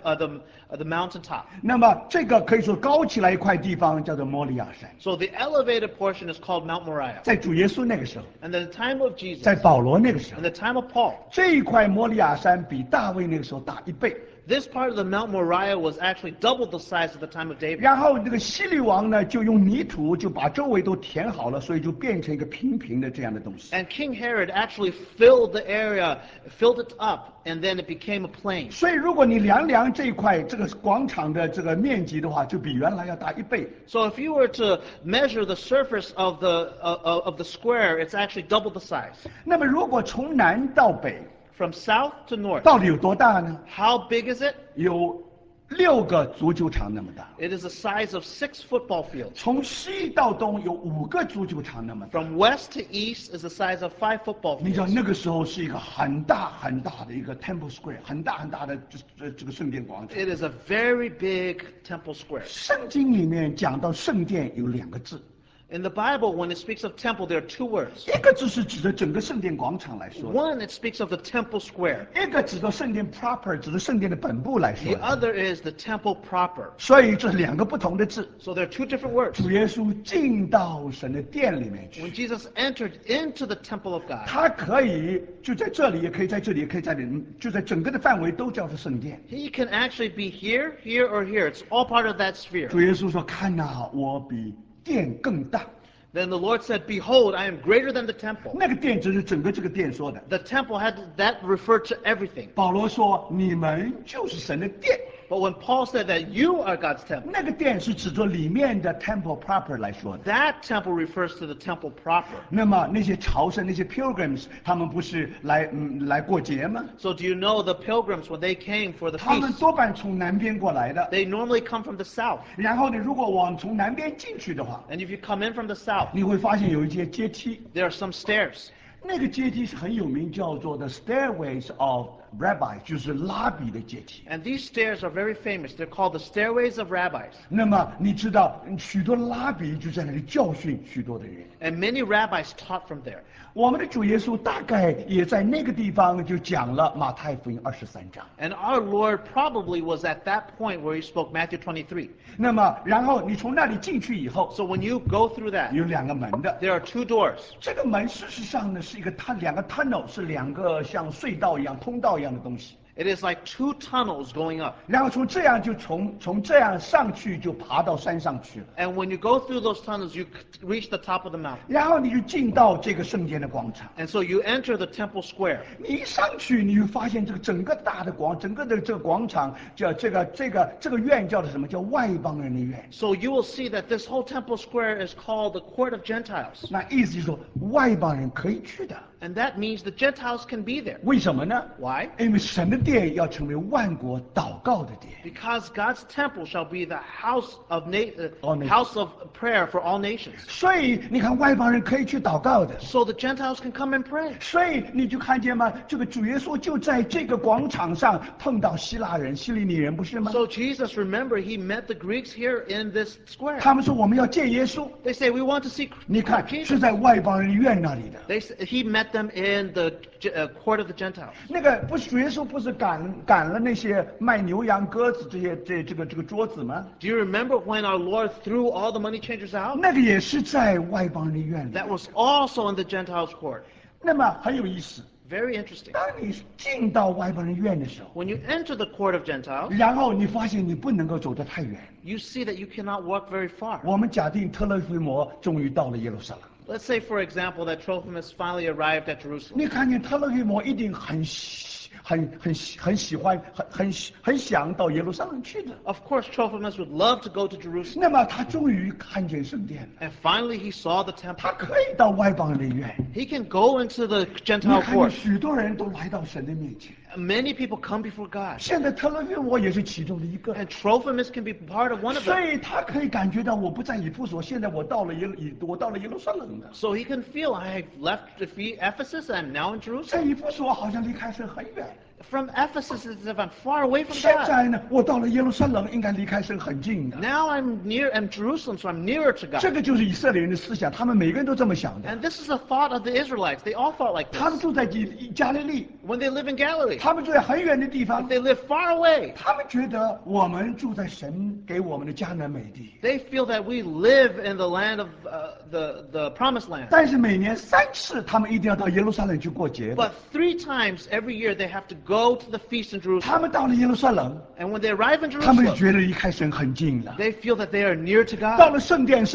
the mountaintop. 那么这个可以说高起来一块地方叫做摩利亚山， So the elevated portion is called Mount Moriah. 在主耶稣那个时候， And in the time of Jesus, 在保罗那个时候 in，the time of Paul, 这一块摩利亚山比大卫那个时候大1倍。 this part of the Mount Moriah was actually double the size of the time of David. 然后这个希律王呢，就用泥土就把周围都填好了，所以就变成一个平平的这样的东西。 And King Herod actually filled the area, filled it up, and then it became a plain. 所以如果你量这一块这个广场的这个面积的话，就比原来要大1倍。 So if you were to measure the surface of the square, it's actually double the size. 那么如果从南到北， From south to north, 到底有多大呢？ how big is it? 有 6个足球场那么大。 It is the size of 6 football fields. 从西到东有5个足球场那么大。 From west to east is the size of 5 football 你知道 fields. 那个时候是一个很大很大的一个 Temple Square， 很大很大的这个圣殿广场。 It is a very big temple square. 圣经里面讲到圣殿有2个字。 In the Bible, when it speaks of temple, there are 2 words. 一个字是指的整个圣殿广场来说的， One, it speaks of the temple square. 一个指的圣殿 proper， 指的圣殿的本部来说 The 的。 other is the temple proper. 所以这是2个不同的字。 So there are 2 different words. 主耶稣进到神的殿里面 When 去， Jesus entered into the temple of God, 他可以就在这里，也可以在这里，也可以在这里，就在整个的范围都叫做圣殿。 he can actually be here, here, or here. It's all part of that sphere. 主耶稣说：“看哪，我比殿更大。” Then the Lord said, Behold, I am greater than the temple. 那个殿只是整个这个殿说的。 The temple had that referred to everything. 保罗说：“你们就是神的殿。” But when Paul said that you are God's temple, 那个殿是指着里面的 temple proper 来说的。 that temple refers to the temple proper. 那么那些朝圣那些 pilgrims， 他们不是来过节吗？ So do you know the pilgrims, when they came for the 他们 feast, 多半从南边过来的。 they normally come from the south. 然后呢，如果往从南边进去的话， And if you come in from the south, 你会发现有一些阶梯。 there are some stairs. 那个阶梯是很有名，叫做 the stairways of rabbi， 就是拉比的阶梯。 And these stairs are very famous. They're called the stairways of rabbis. 那么你知道，许多拉比就在那里教训许多的人。 And many rabbis taught from there. 我们的主耶稣大概也在那个地方就讲了马太福音23章。 And our Lord probably was at that point where he spoke Matthew 23. 那么，然后你从那里进去以后， So when you go through that, 有2个门的。 there are 2 doors. 这个门事实上呢是一个2个 tunnel， 是2个像隧道一样、通道一样的东西。 It is like 2 tunnels going up. 然后从这样就从这样上去就爬到山上去了。 And when you go through those tunnels, you reach the top of the mountain. 然后你就进到这个圣殿的广场。 And so you enter the temple square. 你一上去，你就发现这个整个大的整个的这个广场叫这个院叫的什么？叫外邦人的院。 So you will see that this whole temple square is called the court of Gentiles. 那意思就是说，外邦人可以去的。 And that means the Gentiles can be there. 为什么呢？ Why? 因为神的殿要成为万国祷告的殿。 Because God's temple shall be the house of All nations. house of prayer for all nations. 所以你看，外邦人可以去祷告的。 So the Gentiles can come and pray. 所以你就看见吗？这个主耶稣就在这个广场上碰到希腊人、希利尼人，不是吗？ So Jesus, remember, he met the Greeks here in this square. 他们说我们要见耶稣， They say, we want to see 你看 Jesus. 是在外邦人院那里的。 He met them in the court of the Gentiles. 那个不是主耶稣不是赶了那些卖牛羊鸽子这个桌子吗？ Do you remember when our Lord threw all the money changers out? 那个也是在外邦人的院里。 That was also in the Gentiles' court. 那么很有意思， Very interesting. 当你进到外邦人院的时候， When you enter the court of Gentiles, 然后你发现你不能够走得太远。 you see that you cannot walk very far. 我们假定特勒菲摩终于到了耶路撒冷， Let's say, for example, that Trophimus finally arrived at Jerusalem. 你看见特勒菲摩一定很喜欢很想到耶路撒冷去的。 Of course, Trophimus would love to go to Jerusalem. 那么他终于看见圣殿了， And finally, he saw the temple. 他可以到外邦人的院。 He can go into the 你 Gentile 看见 court. 许多人都来到神的面前。 Many people come before God. 现在特勒菲摩也是其中的一个， And Trophimus can be part of one of 所 them. 以他可以感觉到我不在以弗所，现在我到了耶路撒冷了。 So he can feel, I have left Ephesus and I'm now in 在 Jerusalem. 以弗所好像离开神很远， From Ephesus, it's as if I'm far away from 现 God. 在呢，我到了耶路撒冷，应该离开神很近的。 Now I'm Jerusalem, so I'm nearer to 这 God. 个就是以色列人的思想，他们每个人都这么想的。 And this is the thought of the Israelites. They all thought like 他们 this. 住在加利利， When they live in Galilee, 他们住在很远的地方， they live far away. 他们觉得我们住在神给我们的迦南美地。 They feel that we live in the land of the promised land. 但是每年3次，他们一定要到耶路撒冷去过节的。 But 3 times every year they have to go to the feast in 他 Jerusalem. 们到了耶路撒冷， And when they arrive in 他们就 Jerusalem, 觉得离开神很近了。 they feel that they are near to 到 God. 了圣殿山，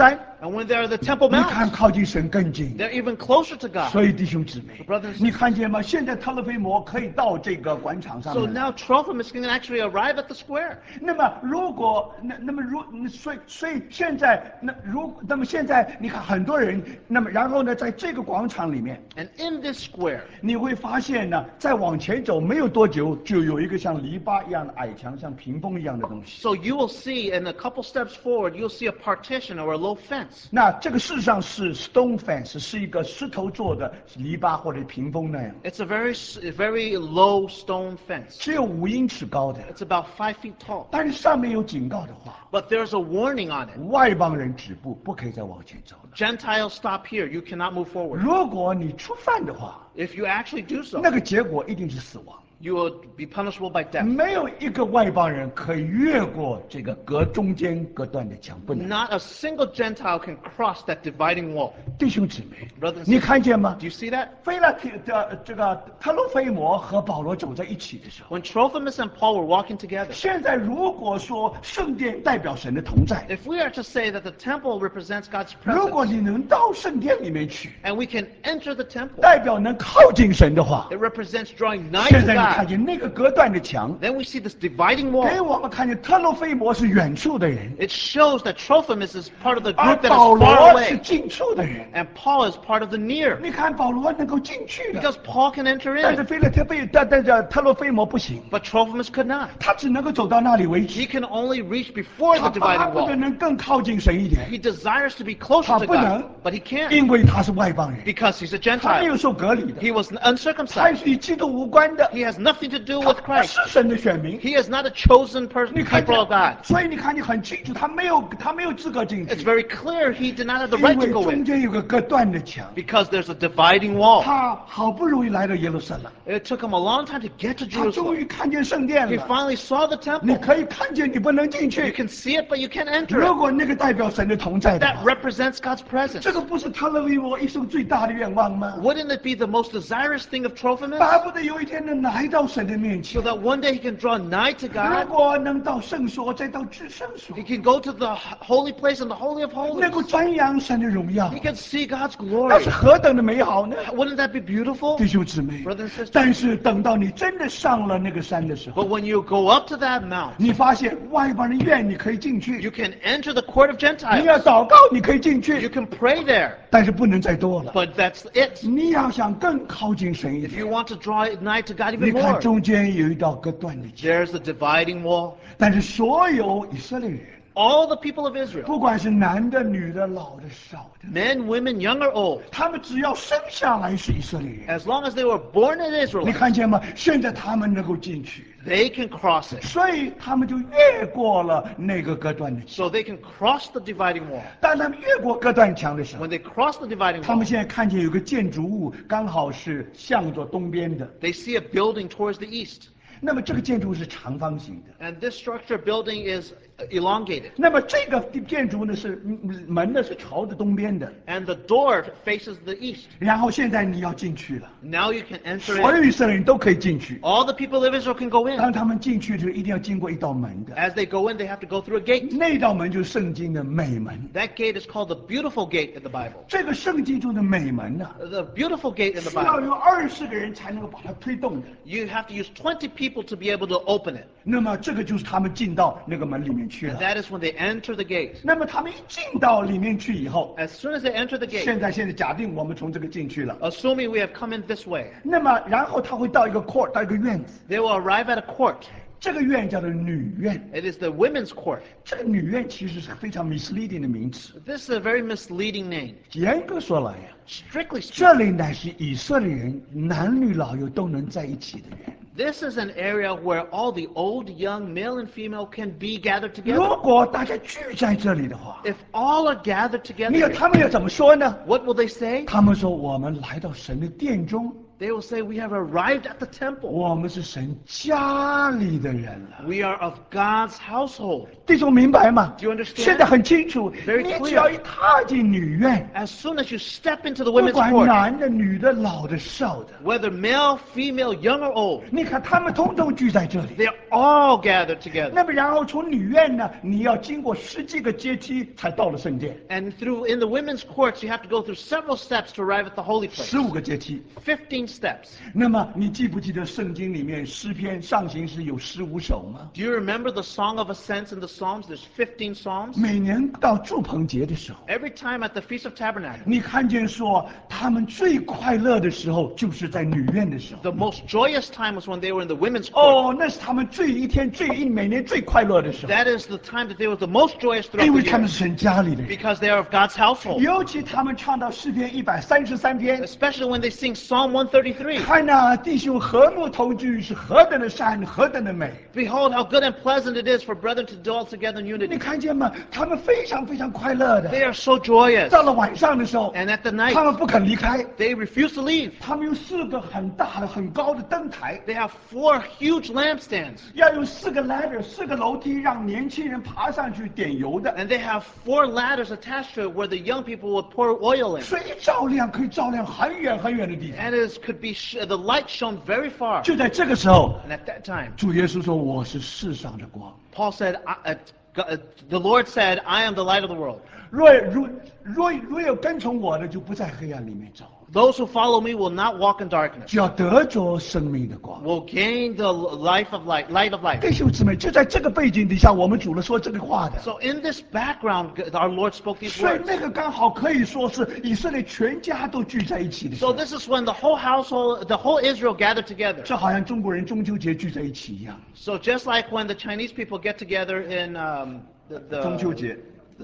And when they're the Temple 你看 Mount, 靠近神更近。 they're even closer to God. 所以弟兄姊妹 Brothers and，sisters 你看见吗？现在特勒菲摩可以到这个广场上 So 面来。 now Trophimus can actually arrive at the square. 那么如果所以现在那么现在你看很多人，那么然后呢，在这个广场里面， And in this square, 你会发现呢，再往前走没有多久，就有一个像篱笆一样的矮墙，像屏风一样的东西。 so you will see in a couple steps forward, you'll see a partition or a low fence. 那这个事实上是 stone fence， 是一个石头做的篱笆或者屏风那样， It's a very low stone fence. 只有5英尺高的， It's about 5 feet tall. 但是上面有警告的话， But there's a warning on it. 外邦人止步，不可以再往前走了。 Gentiles stop here. You cannot move forward. 如果你触犯的话， If you actually do so, 那个结果一定是死亡。 you will be punishable by death. 没有一个外邦人可以越过这个中间隔断的墙，不能。 Not a single Gentile can cross that dividing wall. 弟兄姊妹 Brothers and， 你看见吗 Do？you see that? 菲拉提的这个特洛菲摩和保罗走在一起的时候， When Trophimus and Paul were walking together, 现在如果说圣殿代表神的同在， if we are to say that the temple represents God's 如果 presence, 你能到圣殿里面去， and we can enter the temple, 代表能靠近神的话， it represents drawing nigh 现 to 在你看 God. 见那个隔断的墙， Then we see this dividing 给 wall. 我们看见特洛菲摩是远处的人， It shows that Trophimus is part of the 而 group that 保 is 罗 far 是 away, 近处的人。 and Paul is part of the near. 你看保罗能够进去的， Because Paul can enter 但是 in, 但是特洛菲摩不行， but Trophimus could not. 他只能够走到那里为 He 止。 can only reach before 他 the 巴 dividing 不得 wall. 能更靠近神一点， He desires to be closer to 他不能， God, but he can't 因为他是外邦人， because he's a 他没有 Gentile. 受隔离的， He was 他 uncircumcised. 是与基督无关的， He has nothing to do 他 with 不 Christ. 是神的选民。 He is not a chosen 你看 people of 见 God.， 所以你看你很清楚，他没有资格进 It's 去， very clear he did not have the 因 right 为 to go 中 in 间有个隔断的墙。 because there's a dividing wall. 他好不容易来到耶路撒冷， It took him a long time to get to 他终 Jerusalem. 于看见圣殿 He 了。 finally saw the 你 temple. 可以看见，你不能进 You 去。 can see it, but you can't enter 如 it. 果那个代表神的同在的 That 话， represents God's presence. 这个不是特勒维摩一生最大的愿望吗？ Wouldn't it be the most desirous thing of 巴 Trophimus? 不得有一天能来到神的面 So 前。 that one day he can draw nigh to 如 God. 果能到圣所，再到至圣所 He，can go to the holy place and the holy of 能够 holies. 瞻仰神的荣耀 He，can see God's 那 glory. 是何等的美好呢？ Wouldn't that be beautiful? 弟兄姊妹 Brothers and sisters， 但是等到你真的上了那个山的时候， But when you go up to that mount, 你发现外邦人院你可以进 you 去， can enter the court of 你要 Gentiles. 祷告你可以进 You 去， can pray there, 但是不能再多了。 but that's it. 你要想更靠近神一 If 点， you want to draw nigh to God 你 even 看 more, 中间有一道隔断的墙， there's the dividing wall. 但是所有以色列人， All the people of Israel, 不管是男的、女的、老的、少的， men, women, young or old, 他们只要生下来是以色列人， as long as they were born as 你 Israelites, 看见吗？现在他们能够进去， they can cross it. 所以他们就越过了那个隔断的墙。 So they can cross the dividing wall. 当他们越过隔断墙的时候 When，they cross the dividing 他们 wall, 现在看见有个建筑物，刚好是向着东边的。 they see a building towards the east. 那么这个建筑物是长方形的。 And this structure building is elongated. 那么这个建筑呢是门呢是朝着东边的。 And the door faces the east. 然后现在你要进去了， Now you can enter 所 in. 有以色列人都可以进去。 All the people of Israel can go in. 当他们进去的时候，一定要经过一道门的。 As they go in, they have to go through a gate. 那道门就是圣经的美门。 That gate is called the beautiful gate in the Bible. 这个圣经中的美门呢、 The beautiful gate in the 需要 Bible. 有20个人才能够把它推动的。 You have to use 20 people to be able to open it. 那么这个就是他们进到那个门里面去 And 了。 that is when they enter the gate. 那么他们一进到里面去以后， As soon as they enter the gate, 现在假定我们从这个进去了， assuming we have come in this way, 那么然后他会到一个 court， 到一个院子， they will arrive at a court. 这个院叫做女院。 It is the women's court. 这个女院其实是非常 misleading 的名词。 This is a very misleading name. 严格说来呀， Strictly speaking, 这里乃是以色列人男女老幼都能在一起的院。 this is an area where all the old, young, male and female can be gathered 如 together. 果大家聚在这里的话， If all are gathered 你看 together, 他们要怎么说呢？ what will they say? 他们说我们来到神的殿中， They will say, we have arrived at the temple. 我们是神家里的人了。 We are of God's household. 弟兄明白吗？ Do you understand? 现在很清楚， Very 你 clear. 只要一踏进女院， As soon as you step into the 不 women's 管 court, 男的、女的、老的、少的， whether male, female, young or old, 你看他们通通聚在这里。 they are all gathered together. 那么然后从女院呢，你要经过10几个阶梯才到了圣殿， And in the women's courts, you have to go through several steps to arrive at the holy place. 15个阶梯。 15 steps. 那么你记不记得圣经里面诗篇上行诗有15首吗？ Do you remember the Song of Ascents in the Psalms? There's 15 Psalms. 每年到祝棚节的时候， Every time at the Feast of Tabernacles, 你看见说他们最快乐的时候，就是在女院的时候。 the most joyous time was when they were in the women's court. 哦，那是他们每年最快乐的时候， That is the time that they were the most joyous 因 throughout 为 the 他们 year. 是神家里的人。 Because they are of God's household. 尤其他们唱到诗篇133篇， Especially when they sing Psalm 133. 看呐、弟兄和睦同居是何等的善，何等的美。 Behold how good and pleasant it is for brethren to dwell together in 你 unity. 看见吗？他们非常非常快乐 They 的。 are so joyous. 到了晚上的时候， And at the 他 night, 们不肯离开， they refuse to leave. 他们有4个很大的、很高的灯台， They have 4 huge lampstands. 要用4个 ladder、4个楼梯，让年轻人爬上去点油的。 And they have 4 ladders attached to it where the young people would pour oil in. 水照亮可以照亮很远很远的地方。 And it could be the light shone very far. 就在这个时候， And at that time, 主耶稣说：“我是世上的光。 Paul said, the Lord said, I am the light of the world. 若有跟从我的，就不在黑暗里面走， Those who follow me will not walk in darkness, 只要得着生命的光。” will gain the light of life. 弟兄姊妹，就在这个背景底下，我们主了说这个话的。 So in this background, our Lord spoke these 所以 words. 那个刚好可以说是以色列全家都聚在一起的时 So 候， this is when the whole household, the whole Israel gathered together. 这好像中国人中秋节聚在一起一样。 So just like when the Chinese people get together in 中秋节，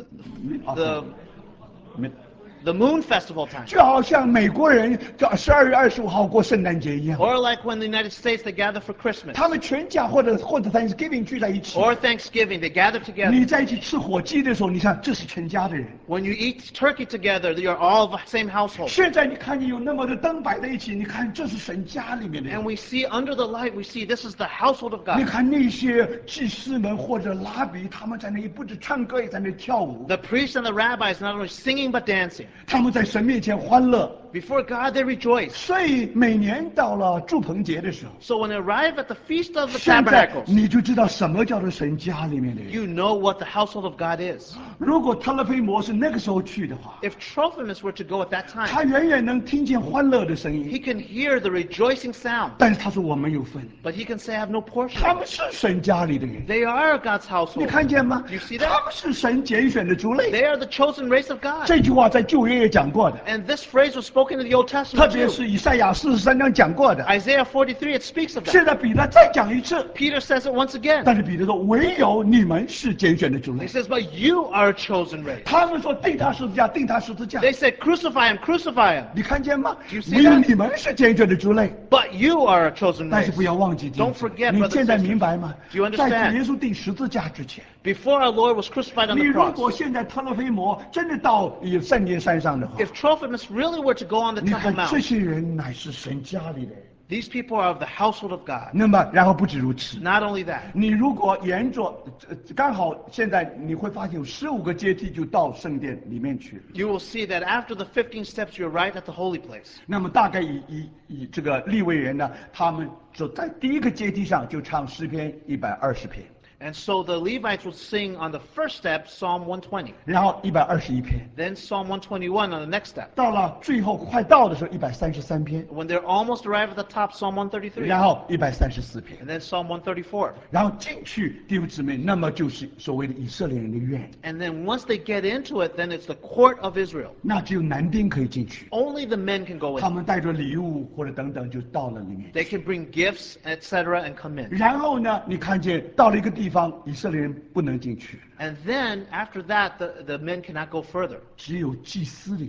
the moon festival time. 就好像美国人到12月25号过圣诞节一样， Or like when the United States, they gather for Christmas. 他们全家或者 Thanksgiving 聚在一起。 Or Thanksgiving, they gather together. 你在一起吃火鸡的时候，你看这是全家的人。 When you eat turkey together, you're all of the same household. 现在你看见有那么多灯摆在一起，你看这是神家里面的人 And。we see under the light, we see this is the household of 你 God. 看那些祭司们或者拉比，他们在那里不止唱歌，也在那里跳舞。 The priests and the rabbis not only singing but dancing. 他们在神面前欢乐。 Before God, they rejoice. 所以每年到了祝棚节的时候， So when they arrive at the Feast of the 现在 Tabernacles, 你就知道什么叫做神家里面的人。 you know what the household of God is. 如果特勒菲摩是那个时候去的话， If Trophimus were to go at that 他 time, 远远能听见欢乐的声 he 音， can hear the rejoicing sound. 但是他说我没有份。 But he can say, I have no portion. 他们是神家里的人， They are God's 你 household. 看见吗 You see that?？ 他们是神拣选的族类。 They are the chosen race of God. 这句话在旧约也讲过的， And this phrase was spoken in the Old 特 Testament 别 too. 是以赛亚43章讲过的。 Isaiah 43, it speaks of that. 现在彼得再讲一次， Peter says it once again. 但是彼得说：“唯有你们是拣选的族 He 类。 says, but you are a chosen race. ” 他们说：“定他十字架，定他十字架。 They said, crucify him, crucify him. ” 你看见吗 You？see 唯有 that? 你们是拣选的族类。 But you are a chosen 但是 race. 不要忘记，弟兄 Don't forget, 你 brothers 现在 and 明白吗 sisters?？Do you 在 understand? 主耶稣定十字架之前， Before our Lord was crucified on 你 the 如果 cross, 现在特勒菲摩真的到圣殿山上的话， if Trophimus really were to go on the 你 Temple 看这 Mount, 些人乃是神家里的人。 these people are of the household of God. 那么，然后不止如此， Not only that, 你如果沿着刚好现在你会发现有15个阶梯就到圣殿里面去了。 you will see that after the 15 steps, you're right at the holy place. 那么大概以这个利未人呢，他们就在第一个阶梯上就唱诗篇120篇， And so the Levites would sing on the first step, Psalm 120. 然后121篇， Then Psalm 121 on the next step. 到了最后快到的时候133篇， When they're almost arrived at the top, Psalm 133. 然后134篇， And then Psalm 134. 然后进去弟兄姊妹，那么就是所谓的以色列人的院， And then once they get into it, then it's the court of Israel. 那只有男丁可以进去， Only the men can go 他 in. 们带着礼物或者等等就到了里面。 They can bring gifts, etc., and come in. 然后呢，你看见到了一个地方，以色列人不能进去， And then after that, the men cannot go further. 只有祭司的园。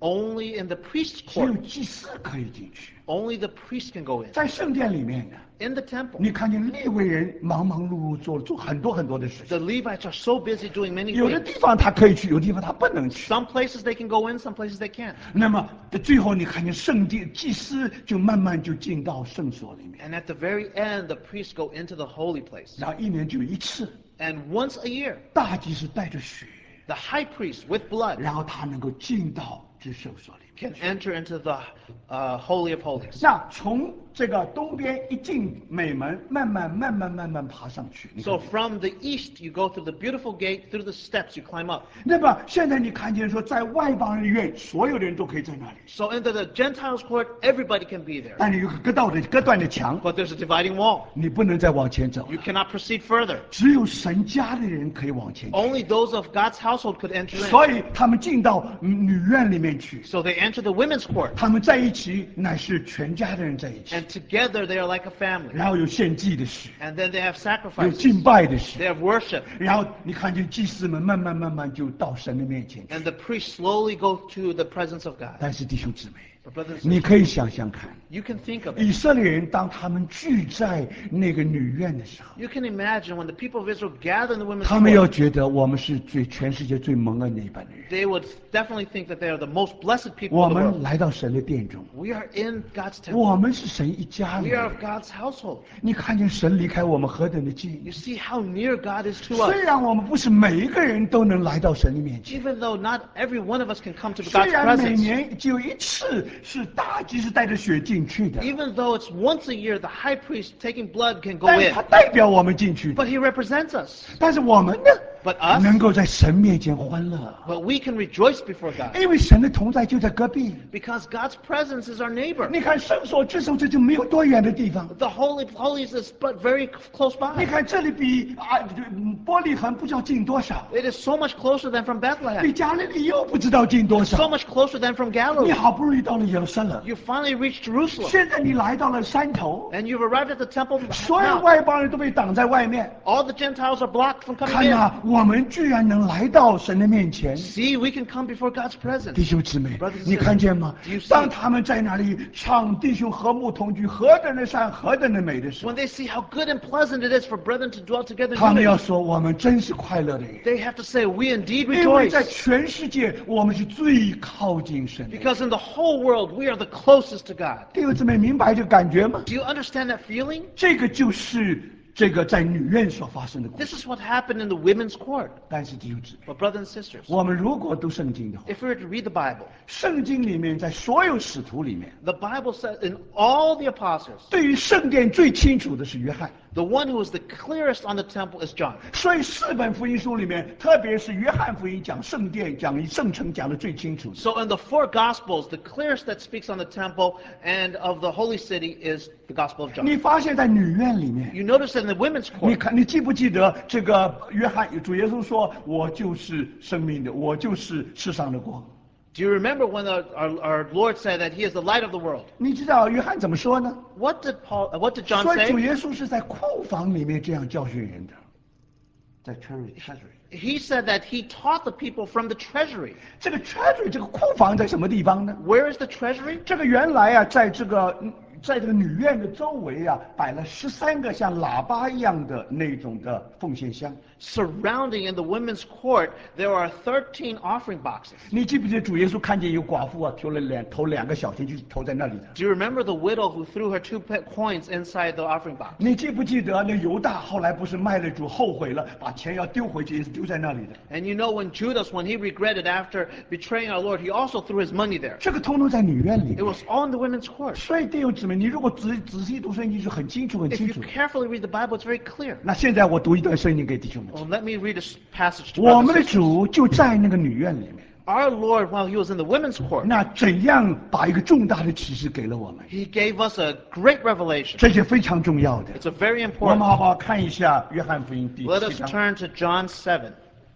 Only in the priest's 只有 court. 祭司可以进去。 Only the priest can go in. 在圣殿里面呢， In the temple, 你看见利未人忙忙碌碌做很多很多的事 the 情。 Levites are so busy doing many 有的 things. 地方他可以去，有的地方他不能去。 Some places they can go in, some places they can't. 那么最后你看见圣殿祭司就慢慢就进到圣所里面， And at the very end, the priests go into the holy place. 然后一年就有一次， And once a year, 大祭司带着血， the high priest with blood 然后他能够进到至圣所里面。 can enter into the Holy of Holies. 那从这个东边一进美门，慢慢爬上去。你看 So from the east, you go through the beautiful gate, through the steps, you climb up. 那么现在你看见说，在外邦人院，所有的人都可以在那里， So into the Gentiles' court, everybody can be there. 但是有个隔断的墙， But there's a dividing wall. 你不能再往前走 You 了。 cannot proceed further. 只有神家的人可以往前去， Only those of God's household could enter 所 in. 以他们进到女院里面去， So they enter the women's court. 他们在一起乃是全家的人在一起， And together they are like a family. 然后有献祭的事， And then they have 有 sacrifices. 敬拜的事， They have worship. 然后你看见祭司们慢慢就到神的面前去。 And the priests slowly go to the presence of God. 但是弟兄姊妹， But brothers and 你 sisters, 可以想想看， you can think of 以 it. 色列人当他们聚在那个女院的时候， You can imagine when the people of Israel gather in the women's 他们要 court, 觉得我们是全世界最蒙恩的一般的人。 they would definitely think that they are the most blessed people 我 in the 们 world. 来到神的殿中， We are in God's temple. 我们是神一家 We 人 are。of God's household. 你看见神离开我们何等的近 You？see how near God is to 虽 us. 然我们不是每一个人都能来到神的面前， Even though not every one of us can come to 虽 God's 然每 presence. 年只有一次是大祭司带着血进去的， Even though it's once a year, the high priest taking blood can go 但是 in. 他代表我们进去的。 But he represents us. 但是我们呢， But us, 能够在神面前欢乐， but we can rejoice before God. 因为神的同在就在隔壁。 Because God's presence is our neighbor. 你看圣所至圣这就没有多远的地方。 The Holy of Holies is but very close 你 by. 看这里比伯利恒不知道近多少， It is so much closer than from 比 Bethlehem. 加利利又不知道近多 So 少。 much closer than from 你 Galilee. 好不容易到了耶路撒冷， You finally reached Jerusalem. 现在你来到了山头， And you've arrived at the temple 所有 mount. 外邦人都被挡在外面。 All the Gentiles are blocked from coming 看 in. 啊，我们居然能来到神的面前。 See, we can come before God's 弟 presence. 兄姊妹 Brothers and， 你看见吗 sisters, do you see？ 当他们在那里唱弟兄和睦同居，何等的善，何等的美的时候 When，they see how good and pleasant it is for brethren to dwell together 他 in 们要 unity, 说我们真是快乐的人， they have to say, we indeed 因为在 rejoice. 全世界我们是最靠近神的。 Because in the whole world, we are the closest to God. 弟兄姊妹，明白这个感觉吗？ Do you understand that feeling? 这个就是这个在女院所发生的故 This 事。 is what happened in the women's court. 但是弟兄姊妹， But brothers and sisters, 我们如果读圣经的话， if we were to read the Bible, 圣经里面在所有使徒里面， the Bible says in all the apostles, 对于圣殿最清楚的是约翰。 the one who is the clearest on the temple is John. 所以4本福音书里面，特别是约翰福音讲圣殿、讲圣城讲的最清楚。 So in the four Gospels, the clearest that speaks on the temple and of the holy city is the Gospel of John. 你发现在女院里面， You notice that in the women's 你 court, 看，你记不记得这个约翰主耶稣说：“我就是生命的，我就是世上的光。 do you remember when our Lord said that He is the light of the world? ” 你知道约翰怎么说呢？ What did John 所以主 say? 耶稣是在库房里面这样教训人的，在 treasury。 He said that He taught the people from the treasury. 这个 treasury 这个库房在什么地方呢？ Where is the treasury? 这个原来啊，在这个女院的周围啊，摆了13个像喇叭一样的那种的奉献箱。 Surrounding in the women's court, there are 13 offering boxes. 你记不记得主耶稣看见有寡妇啊，投2个小钱，就是投在那里的？ Do you remember the widow who threw her 2 coins inside the offering box? 你记不记得那犹大后来不是卖了主，后悔了，把钱要丢回去，也是丢在那里的？ And you know when Judas, when he regretted after betraying our Lord, he also threw his money there. 这个通通在女院里 It 面。 was all in the women's court. 所以弟兄姊妹，你如果仔细读圣经，是很清楚、很 If 清 you 楚。 carefully read the Bible, it's very clear. 那现在我读一段圣经给弟兄们听。 Well, let me read a passage to 我 brothers 们的 and sisters. 主就在那个女院里面。 Our Lord, while he was in the women's court, 那怎样把一个重大的启示给了我们？ he gave us a great revelation. 这是非常重要的。 It's a very 我们 important. 好不好看一下约翰福音第 Let 7 us 章？ turn to John 7.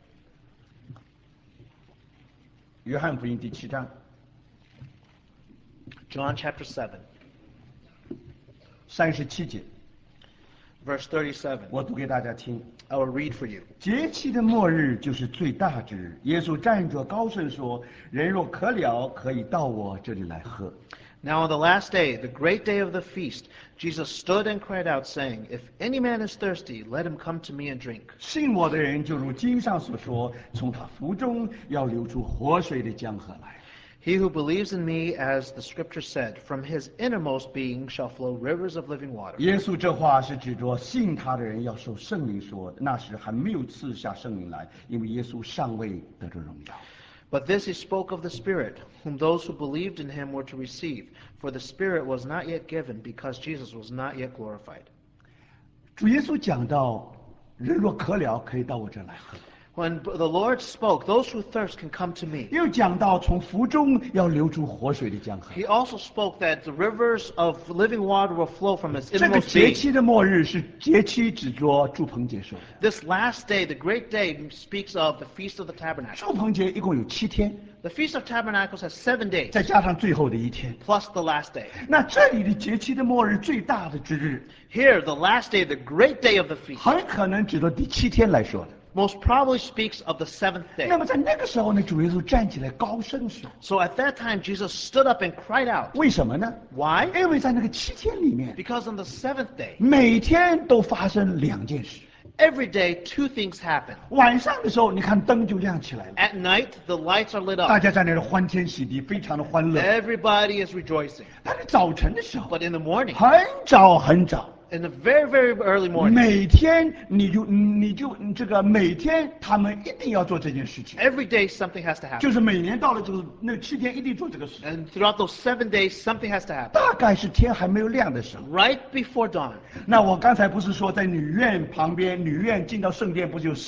约翰福音第7章 John chapter 7, 37节。 Verse 37. 我读给大家听。 I will read for you. 节期的末日就是最大之日。耶稣站着高声说：“人若渴了，可以到我这里来喝。” Now on the last day, the great day of the feast, Jesus stood and cried out, saying, If any man is thirsty, let him come to me and drink. 信我的人就如经上所说，从他腹中要流出活水的江河来。 He who believes in me, as the scripture said, from his innermost being shall flow rivers of living water. 耶稣这话是指着信他的人要受圣灵说的，那时还没有赐下圣灵来，因为耶稣尚未得着荣耀。 But this he spoke of the Spirit, whom those who believed in him were to receive. For the Spirit was not yet given, because Jesus was not yet glorified. 主耶稣讲到，人若渴了，可以到我这来喝。 When the Lord spoke, those who thirst can come to me. 又讲到从腹中要流出活水的江河。 He also spoke that the rivers of living water will flow from his 这个 innermost 节 being. 期的末日是节期指着祝棚节说的。 This last day, the great day, speaks of the Feast of the Tabernacle. 祝棚节一共有7天， The Feast of Tabernacles has 7 days, 再加上最后的1天。 plus the last day. 那这里的节期的末日最大的之日， Here, the last day, the great day of the feast, 很可能指到第7天来说的。 most probably speaks of the 7th 那 day. 么在那个时候呢，主耶稣站起来高声说 So at that time, Jesus stood up and cried out.：“ 为什么呢？ Why? 因为在那个7天里面， Because on the 7th day, 每天都发生2件事。 every day, 2 things happen. 晚上的时候，你看灯就亮起来了， At night, the lights are lit 大 up. 家在那里欢天喜地，非常的欢乐。 Everybody is rejoicing. 但是早晨的时候， But in the morning, 很早很早， in the very, very early morning, 每天你这个每天他们一定要做这件事情， every day something has to happen. 就是每年到了这个那7天一定做这个事。 And throughout those 7 days, something has to happen. 大概是天还没有亮的时候。 Right before dawn. 那我刚才不是说在女院旁边，女院进到圣殿不是有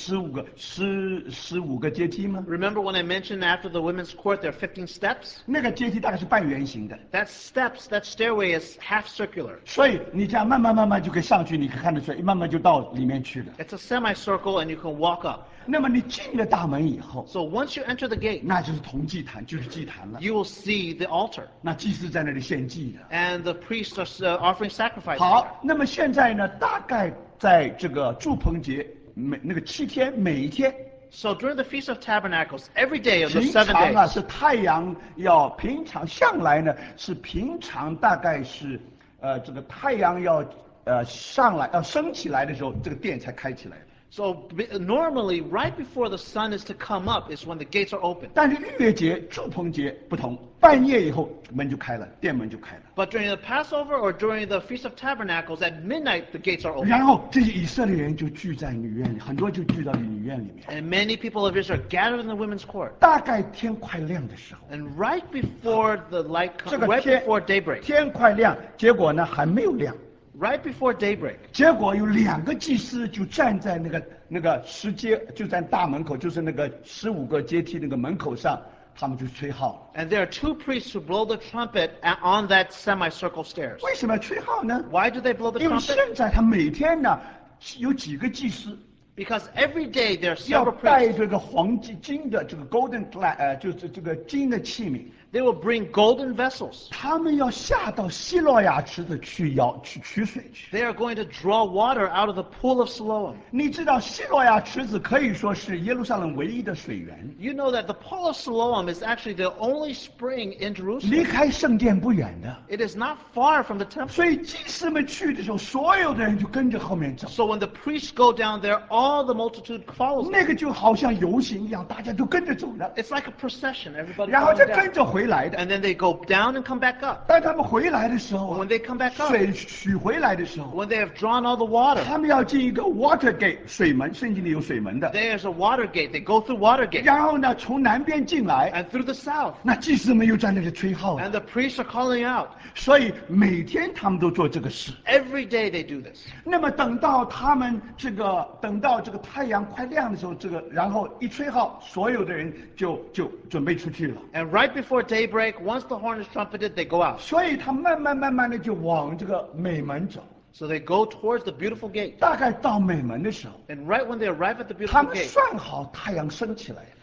15个阶梯吗？ Remember when I mentioned after the women's court there are 15 steps? 那个阶梯大概是半圆形的， That stairway is half circular. 所以你这样慢慢就可以上去，你可以看得出来，慢慢就到里面去了。 It's a semicircle and you can walk up. 那么你进了大门以后， So once you enter the gate, 那就是铜祭坛，就是祭坛了。 you will see the altar. 那祭司在那里献祭的。 And the priests are offering sacrifices. 好，那么现在呢，大概在这个祝棚节那个7天，每一天 So during the Feast of Tabernacles, every day of the 平 7 常啊 days, 是太阳要平常向来呢是平常大概是这个太阳要上来要升起来的时候，这个殿才开起来。 so normally right before the sun is to come up is when the gates are open. 但是逾越节、祝棚节不同，半夜以后门就开了，殿门就开了。 But during the Passover or during the Feast of Tabernacles, at midnight the gates are open. 然后这些以色列人就聚在女院里，很多就聚到女院里面。 And many people of Israel gathered in the women's court. 大概天快亮的时候， And right before the light 这 comes, 个 right 天 before daybreak, 天快亮，结果呢还没有亮。 right before daybreak, 结果有2个祭司就站在那个石阶，就在大门口，就是那个15个阶梯那个门口上，他们就吹号。 and there are 2 priests who blow the trumpet on that semicircle stairs. 为什么要吹号呢？ Why do they blow the 因为 trumpet? 现在他每天呢有几个祭司 Because every day there are 要 several 带 priests. 这个黄金的这个 golden glass，就是这个金的器皿， They will bring golden vessels. 他们要下到希洛亚池子去取水去。 They are going to draw water out of the pool of Siloam. 你知道希洛亚池子可以说是耶路撒冷唯一的水源， You know that the pool of Siloam is actually the only spring in 离 Jerusalem. 开圣殿不远的。 It is not far from the temple. 所以祭司们去的时候，所有的人就跟着后面走， So when the priests go down there, all the multitude follows them. 那个就好像游行一样，大家都跟着走的， It's like a procession, everybody 然后 goes 再跟 down. 着回来的。 And then they go down and come back up. 当他们回来的时候 When 啊， they come back up, 水取回来的时候， when they have drawn all the water, 他们要进一个 water gate 水门，圣经里有水门的。 there's a water gate. They go through water gate. 然后呢，从南边进来， And through the south. 那祭司们又在那里吹号 And the priests are calling out. 所以每天他们都做这个事。 Every day they do this. 那么等到等到这个太阳快亮的时候，然后一吹号，所有的人就准备出去了。 And right before daybreak, once the horn is trumpeted, they go out. 所以他慢慢的就往这个美门走。 So they go towards the beautiful gate. 大概到美门的时候， And right when they arrive at the 他 beautiful 们 gate, 算好太阳升起来了，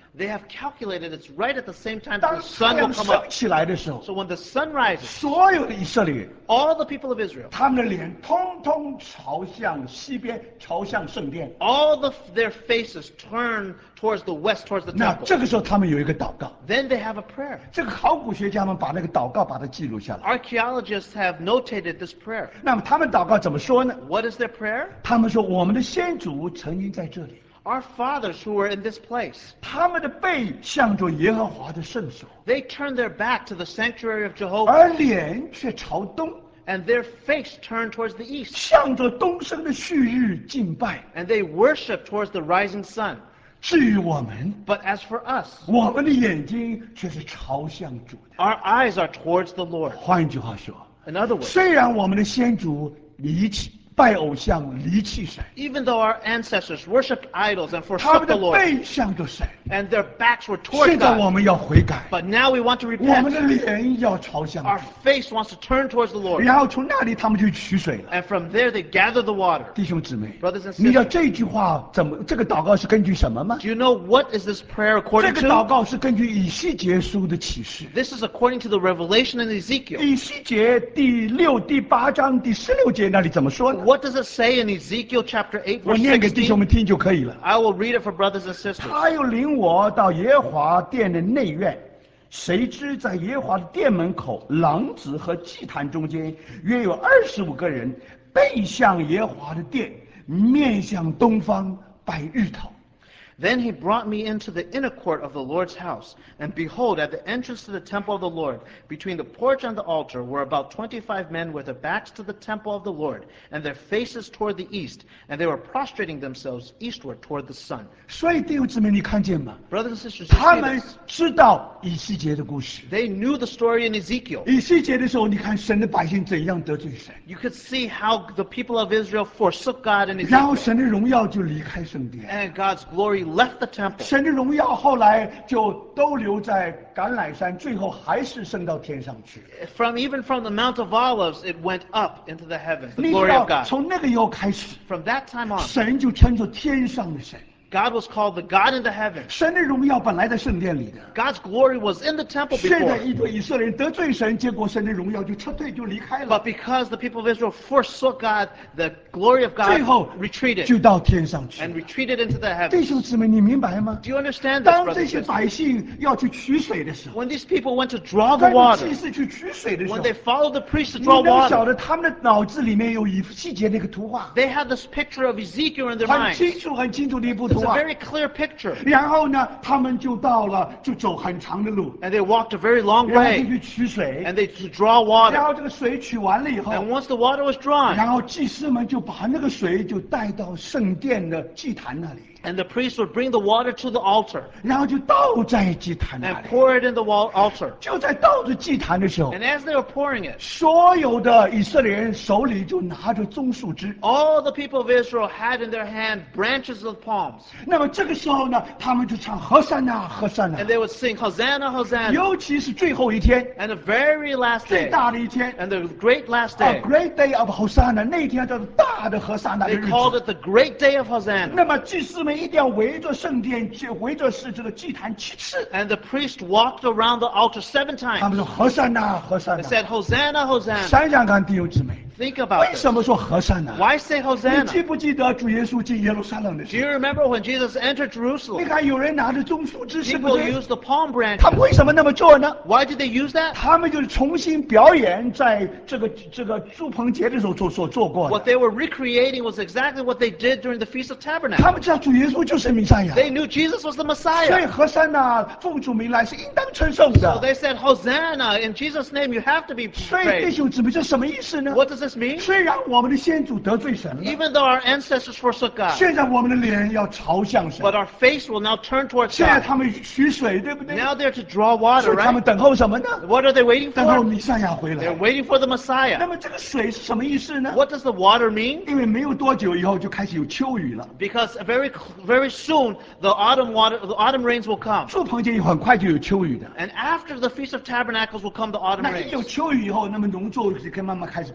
They have calculated it's right at the same time that 当 the 太 sun will 阳 come 升 up. 起来的时候， So when the sun rises, 所有的以色列人， all the people of Israel, 他们的脸通通朝向西边，朝向圣殿。 their faces turn towards the west, towards the 那 temple. 这个时候他们有一个祷告， Then they have a prayer. 这个考古学家们把那个祷告把它记录下来。 Archaeologists have notated this prayer. 那么他们祷告怎么说呢？ What is their prayer? 他们说我们的先祖曾经在这里， Our fathers who were in this place, 他们的背向着耶和华的圣所， they turned their back to the sanctuary of Jehovah, 而脸却朝东， and their face turned towards the east, 向着东升的旭日敬拜。 and they worship towards the rising sun. 至于我们， But as for us, 我们的眼睛却是朝向主的。 our eyes are towards the Lord. 换一句话说， In other words, 虽然我们的先祖离弃拜偶像，离弃神， even though our ancestors worshipped idols and 他 forsook 们 the 的 Lord, 背向着神。 and their backs were towards 现在我 God, 们要悔改， but now we want to 我们的 repent. 脸要朝向 Our 主， face wants to turn towards the Lord. 然后从那里他们就取水了。 And from there they gather the water. 弟兄姊妹 Brothers and， 你知道 sisters 这句话怎么？这个祷告是根据什么吗？ Do you know what is this prayer 这 according 个祷 to? 告是根据以西结书的启示。 This is according to the revelation in Ezekiel. 以西结第6、第8章第16节那里怎么说呢？ What does it say in Ezekiel chapter 8, 我 verse 念给弟兄 16? 们听就可以了。 I will read it for brothers and sisters. 他又领我到耶和华殿的内院，谁知在耶和华的殿门口，廊子和祭坛中间，约有25个人，背向耶和华的殿，面向东方拜日头。 Then he brought me into the inner court of the Lord's house, and behold, at the entrance to the temple of the Lord, between the porch and the altar, were about 25 men with their backs to the temple of the Lord, and their faces toward the east, and they were prostrating themselves eastward toward the sun. 所以弟兄姊妹，你看见吗？ Brothers and sisters, 他 you see 们 this? 知道以西结的故事。 They knew the story in Ezekiel. 以西结的时候，你看神的百姓怎样得罪神， You could see how the people of Israel forsook God in 然后 Ezekiel, 神的荣耀就离开圣殿。 and God's glory left the temple. 神的荣耀后来就都留在橄榄山，最后还是升到天上去。 Even from the Mount of Olives, it went up into the heavens, the 你知 glory 道 of，God. 从那个以后开始， From that time on, 神就称作天上的神。 God was called the God in the heavens. 神的荣耀本来在圣殿里的， God's glory was in the temple 现在 before. 一对以色列人得罪神，结果神的荣耀就撤退，就离开了 But，because the people of Israel forsook God, the glory of 最后 God retreated 就到天上去 and 了。 retreated into the 弟 heavens. 兄姊妹，你明白吗？ Do you understand this, 当 brothers 这 and 些 sisters? 百姓要去取水的时候， When these people went to draw the 跟着 water, 祭司去取水的时 when 候， they followed the priest to 你 draw 能晓 water, 得他们的脑子里面有以西结那个图画， they had this picture of Ezekiel in their 很 minds. 清楚、很清楚的一幅 It's 图 a 画。 very clear picture. 然后呢，他们就到了，就走很长的路， And they walked a very long 然后就 way, 去取水， and they to draw 然 water. 后这个水取完了以后， And once the water was drawn, 然后祭司们就把那个水就带到圣殿的祭坛那里， and the priest would bring the water to the altar 然后就倒在祭坛那 and 里。 pour it in the altar. 就在倒着祭坛的时候， And as they were pouring it, 所有的以色列人手里就拿着棕树枝。 all the people of Israel had in their hand branches of palms. 那么这个时候呢，他们就唱和散那，和散 And 那。 they would sing, Hosanna, Hosanna. 尤其是最后一天， And the very last 最 day, 大的一天 and the great last ，A day, great day of Hosanna，那一天叫做大的和散那的 they 日 called 子。 it the great day of Hosanna. 那么祭司们一定要围着圣殿，就围着是这个祭坛7次。 And the priest walked around the altar 7 他 times. 们说和散那，和散 They 那。 said, Hosanna, Hosanna. 想想看，弟兄姊妹， Think 为 about this. 什么说和散那？ Why say 你记 Hosanna? 不记得主耶稣进耶路撒冷的 Do 时 you 候？ remember when Jesus entered 你 Jerusalem? 看有人拿着棕树枝，是不 People 是？ used the palm 他们 branches. 为什么那么做呢？ Why did they use that? 他们就是重新表演在这个祝棚节的时候所做过 What 的。 they were recreating was exactly what they did during the Feast of 他 Tabernacles. 们知道主耶稣就是弥赛亚， They knew Jesus was the 所以 Messiah. 和散那奉主名来是应当称颂 So 的。 they said, Hosanna, in Jesus' name you have to be 所以弟 praised. 兄姊妹，这什么意思呢？ What does this mean? 虽然我们的先祖得罪神了， Even though our ancestors forsook God, 现在我们的脸要朝向神 but。our face will now turn towards 现在 God. 他们取水，对不对？ Now they're to draw water, 所以他们 right? 等候什么呢？ What are they waiting 等候 for? 弥赛亚回 They're 来。 waiting for the 那 Messiah. 么这个水是什么意思呢？ What does the water mean? 因为没有多久以后就开始有秋雨了， Because very soon the autumn rains will come. 祝棚节很快就有秋雨的。 And after the Feast of Tabernacles will come the autumn 那一有 rains. 秋雨以后，那么农作就可以慢慢开始耕种了，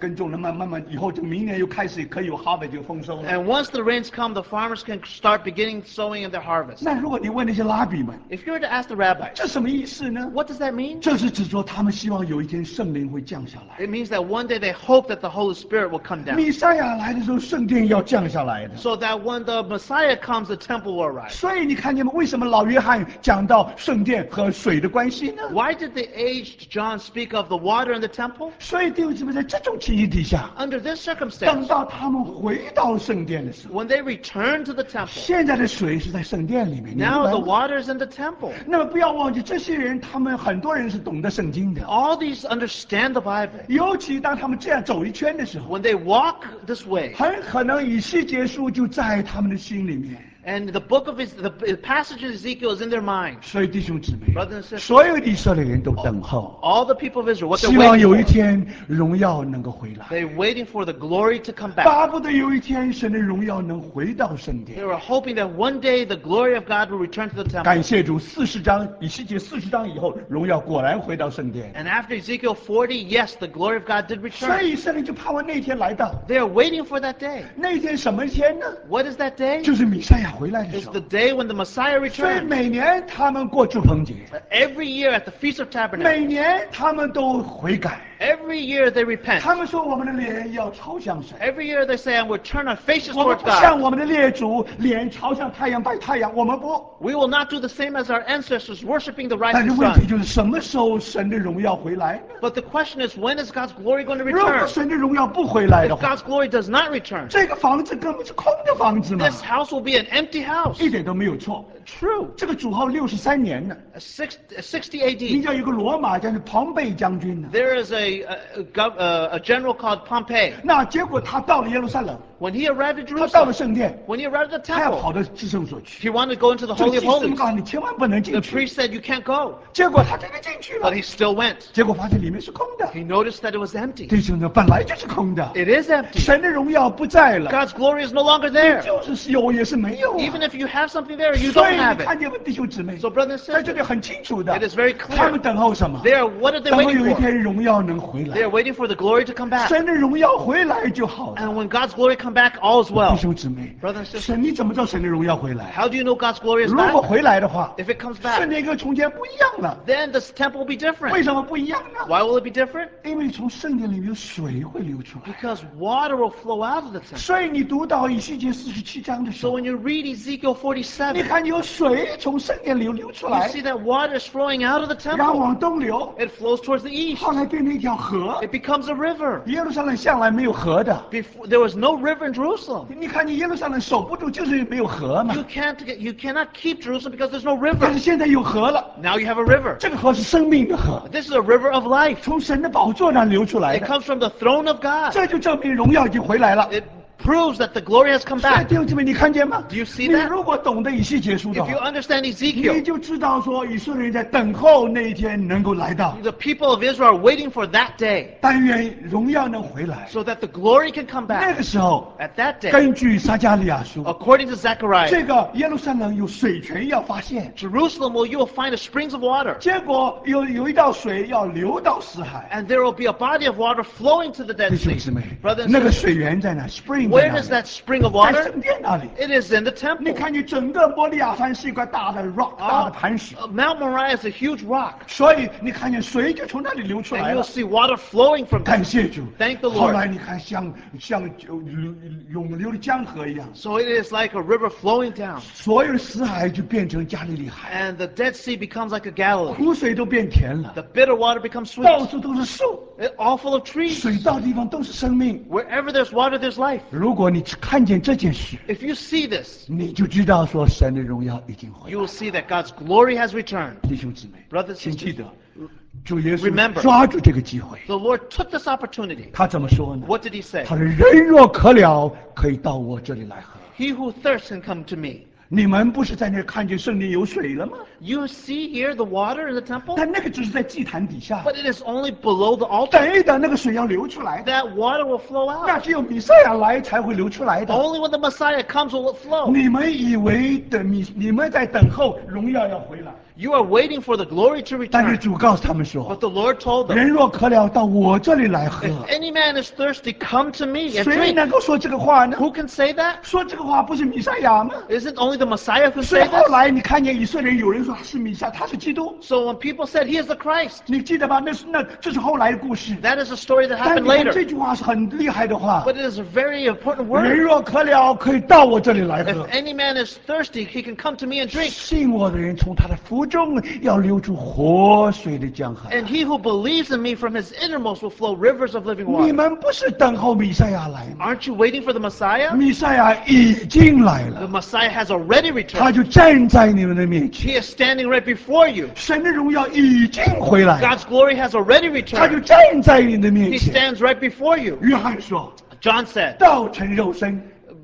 慢以后就明年又开始可以有 harvest 就丰收了。 And once the rains come, the farmers can start beginning sowing in their harvest. 那如果你问那些拉比们， If you were to ask the rabbis, 这什么意思呢？ what does that mean? 这是指说他们希望有一天圣灵会降下来。 It means that one day they hope that the Holy Spirit will come down. 弥赛亚来的时候，圣殿要降下来的。 So that when the Messiah comes, the temple will arrive. 所以你看见吗？为什么老约翰讲到圣殿和水的关系呢？ Why did the aged John speak of the water in the temple? 所以弟兄姊妹，在这种情形底下， Under this 等 circumstance, 到他们回到圣殿的时候， when they return to the temple, 现在的水是在圣殿里面。你明 now 白 the 吗？ water is in the temple. 那么不要忘记，这些人他们很多人是懂得圣经的， All these understand the Bible. 尤其当他们这样走一圈的时候， When they walk this way, 很可能以西结书就在他们的心里面。 and the book of the passage of Ezekiel is in their mind. 所以弟兄姊妹 Brothers and sisters, 所有的以色列人都等候， all the people of Israel, what they're 希望有一 waiting for, 天荣耀能够回来， they're waiting for the glory to come back. 巴不得有一天神的荣耀能回到圣 They 殿。 were hoping that one day the glory of God will return to the temple. 感谢主，40章以西结40章以后，荣耀果然回到圣殿。 And after Ezekiel 40, yes, the glory of God did 所 return. 以以色列就盼望那一天来到。 They are waiting for that day. 那一天什么天呢？ What is that day? 就是弥赛亚回来的 It's 时候 the。day when the Messiah 所以 returns. 每年他们过祝棚节， Every year at the Feast of Tabernacles, 每年他们都悔改。 every year they repent. 他们说我们的脸要朝向神， Every year they say, and we'll turn our faces 我们 towards 不像 God. 我们的列祖脸朝向太阳拜太阳，我们不。 We will not do the same as our ancestors, worshiping the 但是 rising 问题 sun. 就是什么时候神的荣耀回来呢？ But the question is, when is God's glory going to 如果 return? 神的荣耀不回来的 If 话， God's glory does not return, 这个房子根本是空的房子嘛， this house will be an empty house. 一点都没有错。 True. 这个主后63年呢， 60 名 AD, 叫有个罗马将军庞贝将军呢， there is a general called Pompey. 那结果他到了耶路撒冷， When he arrived at 他到了 Jerusalem, 圣殿， when he arrived at the 他要跑 temple, 到至圣所去。 he wanted to go into the 这个 Holy 祭 of 司们 Holies. 告诉你千万不能 The 进去， priest said, you can't go. 结果他真的进去了 But，he still went. 结果发现里面是空的。 He noticed that it was empty. 弟兄们，本来就是空的， It is empty. 神的荣耀不在了， God's glory is no longer there. 就是有也是没有啊。 Even if you have something there, you 所 don't 以 have 你看 it. 见吗，弟兄姊妹， So, brothers and 在这 sisters, 里很清楚的 it is very 他们 clear. 等候什么？ They are, what are they 等候有 waiting 一 for? 天荣耀能回 They are 来， waiting for the glory to come back. 神的荣耀回来就好了。 And when God's glory come back, all is 弟 well. 兄姊妹， Brothers and sisters, 神你怎么知道神的荣耀回来？ how do you know God's glory is 如果 back? 回来的话， If it comes 圣 back, 殿跟从前不一样了。 then this temple will be 为 different. 什么不一样呢？ Why will it be different? 因为从圣殿里面有水会流出来。 Because water will flow out of the temple. 所以你读到以西结47章的时 So 候， when you read Ezekiel 你 47, 看有水从圣殿里流出 you 来， see that water is flowing out of the 然后 temple. 往东流， It flows towards the east. 后来变成一条河。 It becomes a river. 耶路撒冷向来没有河的， Before, there was no river in Jerusalem. 你看你耶路撒冷守不住，就是因为没有河嘛。 You cannot keep Jerusalem because there's no 但 river. 是现在有河了， Now you have a river. 这个河是生命的河， This is a river of life. 从神的宝座上流出来 It 的， comes from the throne of God. 这就证明荣耀已经回来了。 It proves that the glory has come 所以 back. 弟兄姊妹，你看见吗？ Do you see 你 that? 如果懂得以西结书的 If you 话， understand 你 Ezekiel, 就知道说以色列人在等候那一天能够来到， the people of Israel are waiting for that day 但愿荣耀能回来。 so that the glory can come 那 back. 个时候， At that day, 根据撒加利亚书， according to Zechariah, 这个耶路撒冷有水泉要发现， Jerusalem you will find a springs of water. 结果有一道水要流到死海。 And there will be a body of water flowing to the 弟 Dead 兄 Sea. 姊妹， Brothers 那 and 个 sisters, 水源在哪 ？Spring 在 where 哪 does 里？ that spring of 在 water? 圣殿那里。 It is in the 你 temple. 看见整个摩利亚山是一块大的 rock， 大的磐石， Mount Moriah is a huge rock. 所以你看见水就从那里流出 And 来 you'll 了。 see water flowing from 感 there. 谢主。 Thank the 后来 Lord. 你看像涌流的江河一样， So it is like a river flowing down. 所有的死海就变成加利利海， And the Dead Sea becomes like a Galilee. 湖水都变甜了， The bitter water becomes 到 sweet. 处都是树， All full of trees. 水到地方都是生命。 Wherever there's water, there's life. 如果你看见这件事， If you see this, 你就知道说神的荣耀已经回 you 来 will。see that God's glory has returned. 弟兄姊妹， Brothers and 请记 sisters, 得，主耶 Remember 稣抓住这个机会， the Lord took this opportunity. 他怎么说呢？ What did he say? 他说：“人若渴了，可以到我这里来喝。 He who thirsts can come to me. 你们不是在那儿看见圣殿有水了吗？ You see here the water in the temple? 但那个只是在祭坛底下， But it is only below the altar. 等一等，那个水要流出来的， That water will flow 那 out. 只有弥赛亚来才会流出来的。 Only when the Messiah comes will it flow. 你们以为你们在等候荣耀要回来， You are waiting for the glory to 但是 return. 主告诉他们 But 说， the Lord told them, 人若渴了，到我这里来喝。 if any man is thirsty, come to me and 谁 drink. 能够说这个话呢？ Who can say that? 说这个话不是弥赛亚吗？ Isn't only the Messiah who can 所以 say 后 this? 来你看见以色列人有人说他是弥赛，他是基督， So when people said he is the Christ, 你记得吧？这是后来的故事。 that is a story that 但 happened 你看 later. 这句话是很厉害的话。 But it is a very important 人 word. 若渴了，可以到我这里来 If 喝。 any man is thirsty, he can come to me and drink. 信我的人从他的腹中要流出活水的江河。 And he who believes in me, from his innermost will flow rivers of living 你 water. 们不是等候弥赛亚来吗？ Aren't you waiting for the Messiah? 弥赛亚已经来 The 了， Messiah has already 他 returned. 就站在你们的面前。 He is standing right before you. 神的荣耀已经回来了， God's glory has already 他就 returned. 站在你的面 He 前。 stands right before you. 约翰说 John said, 道成肉身，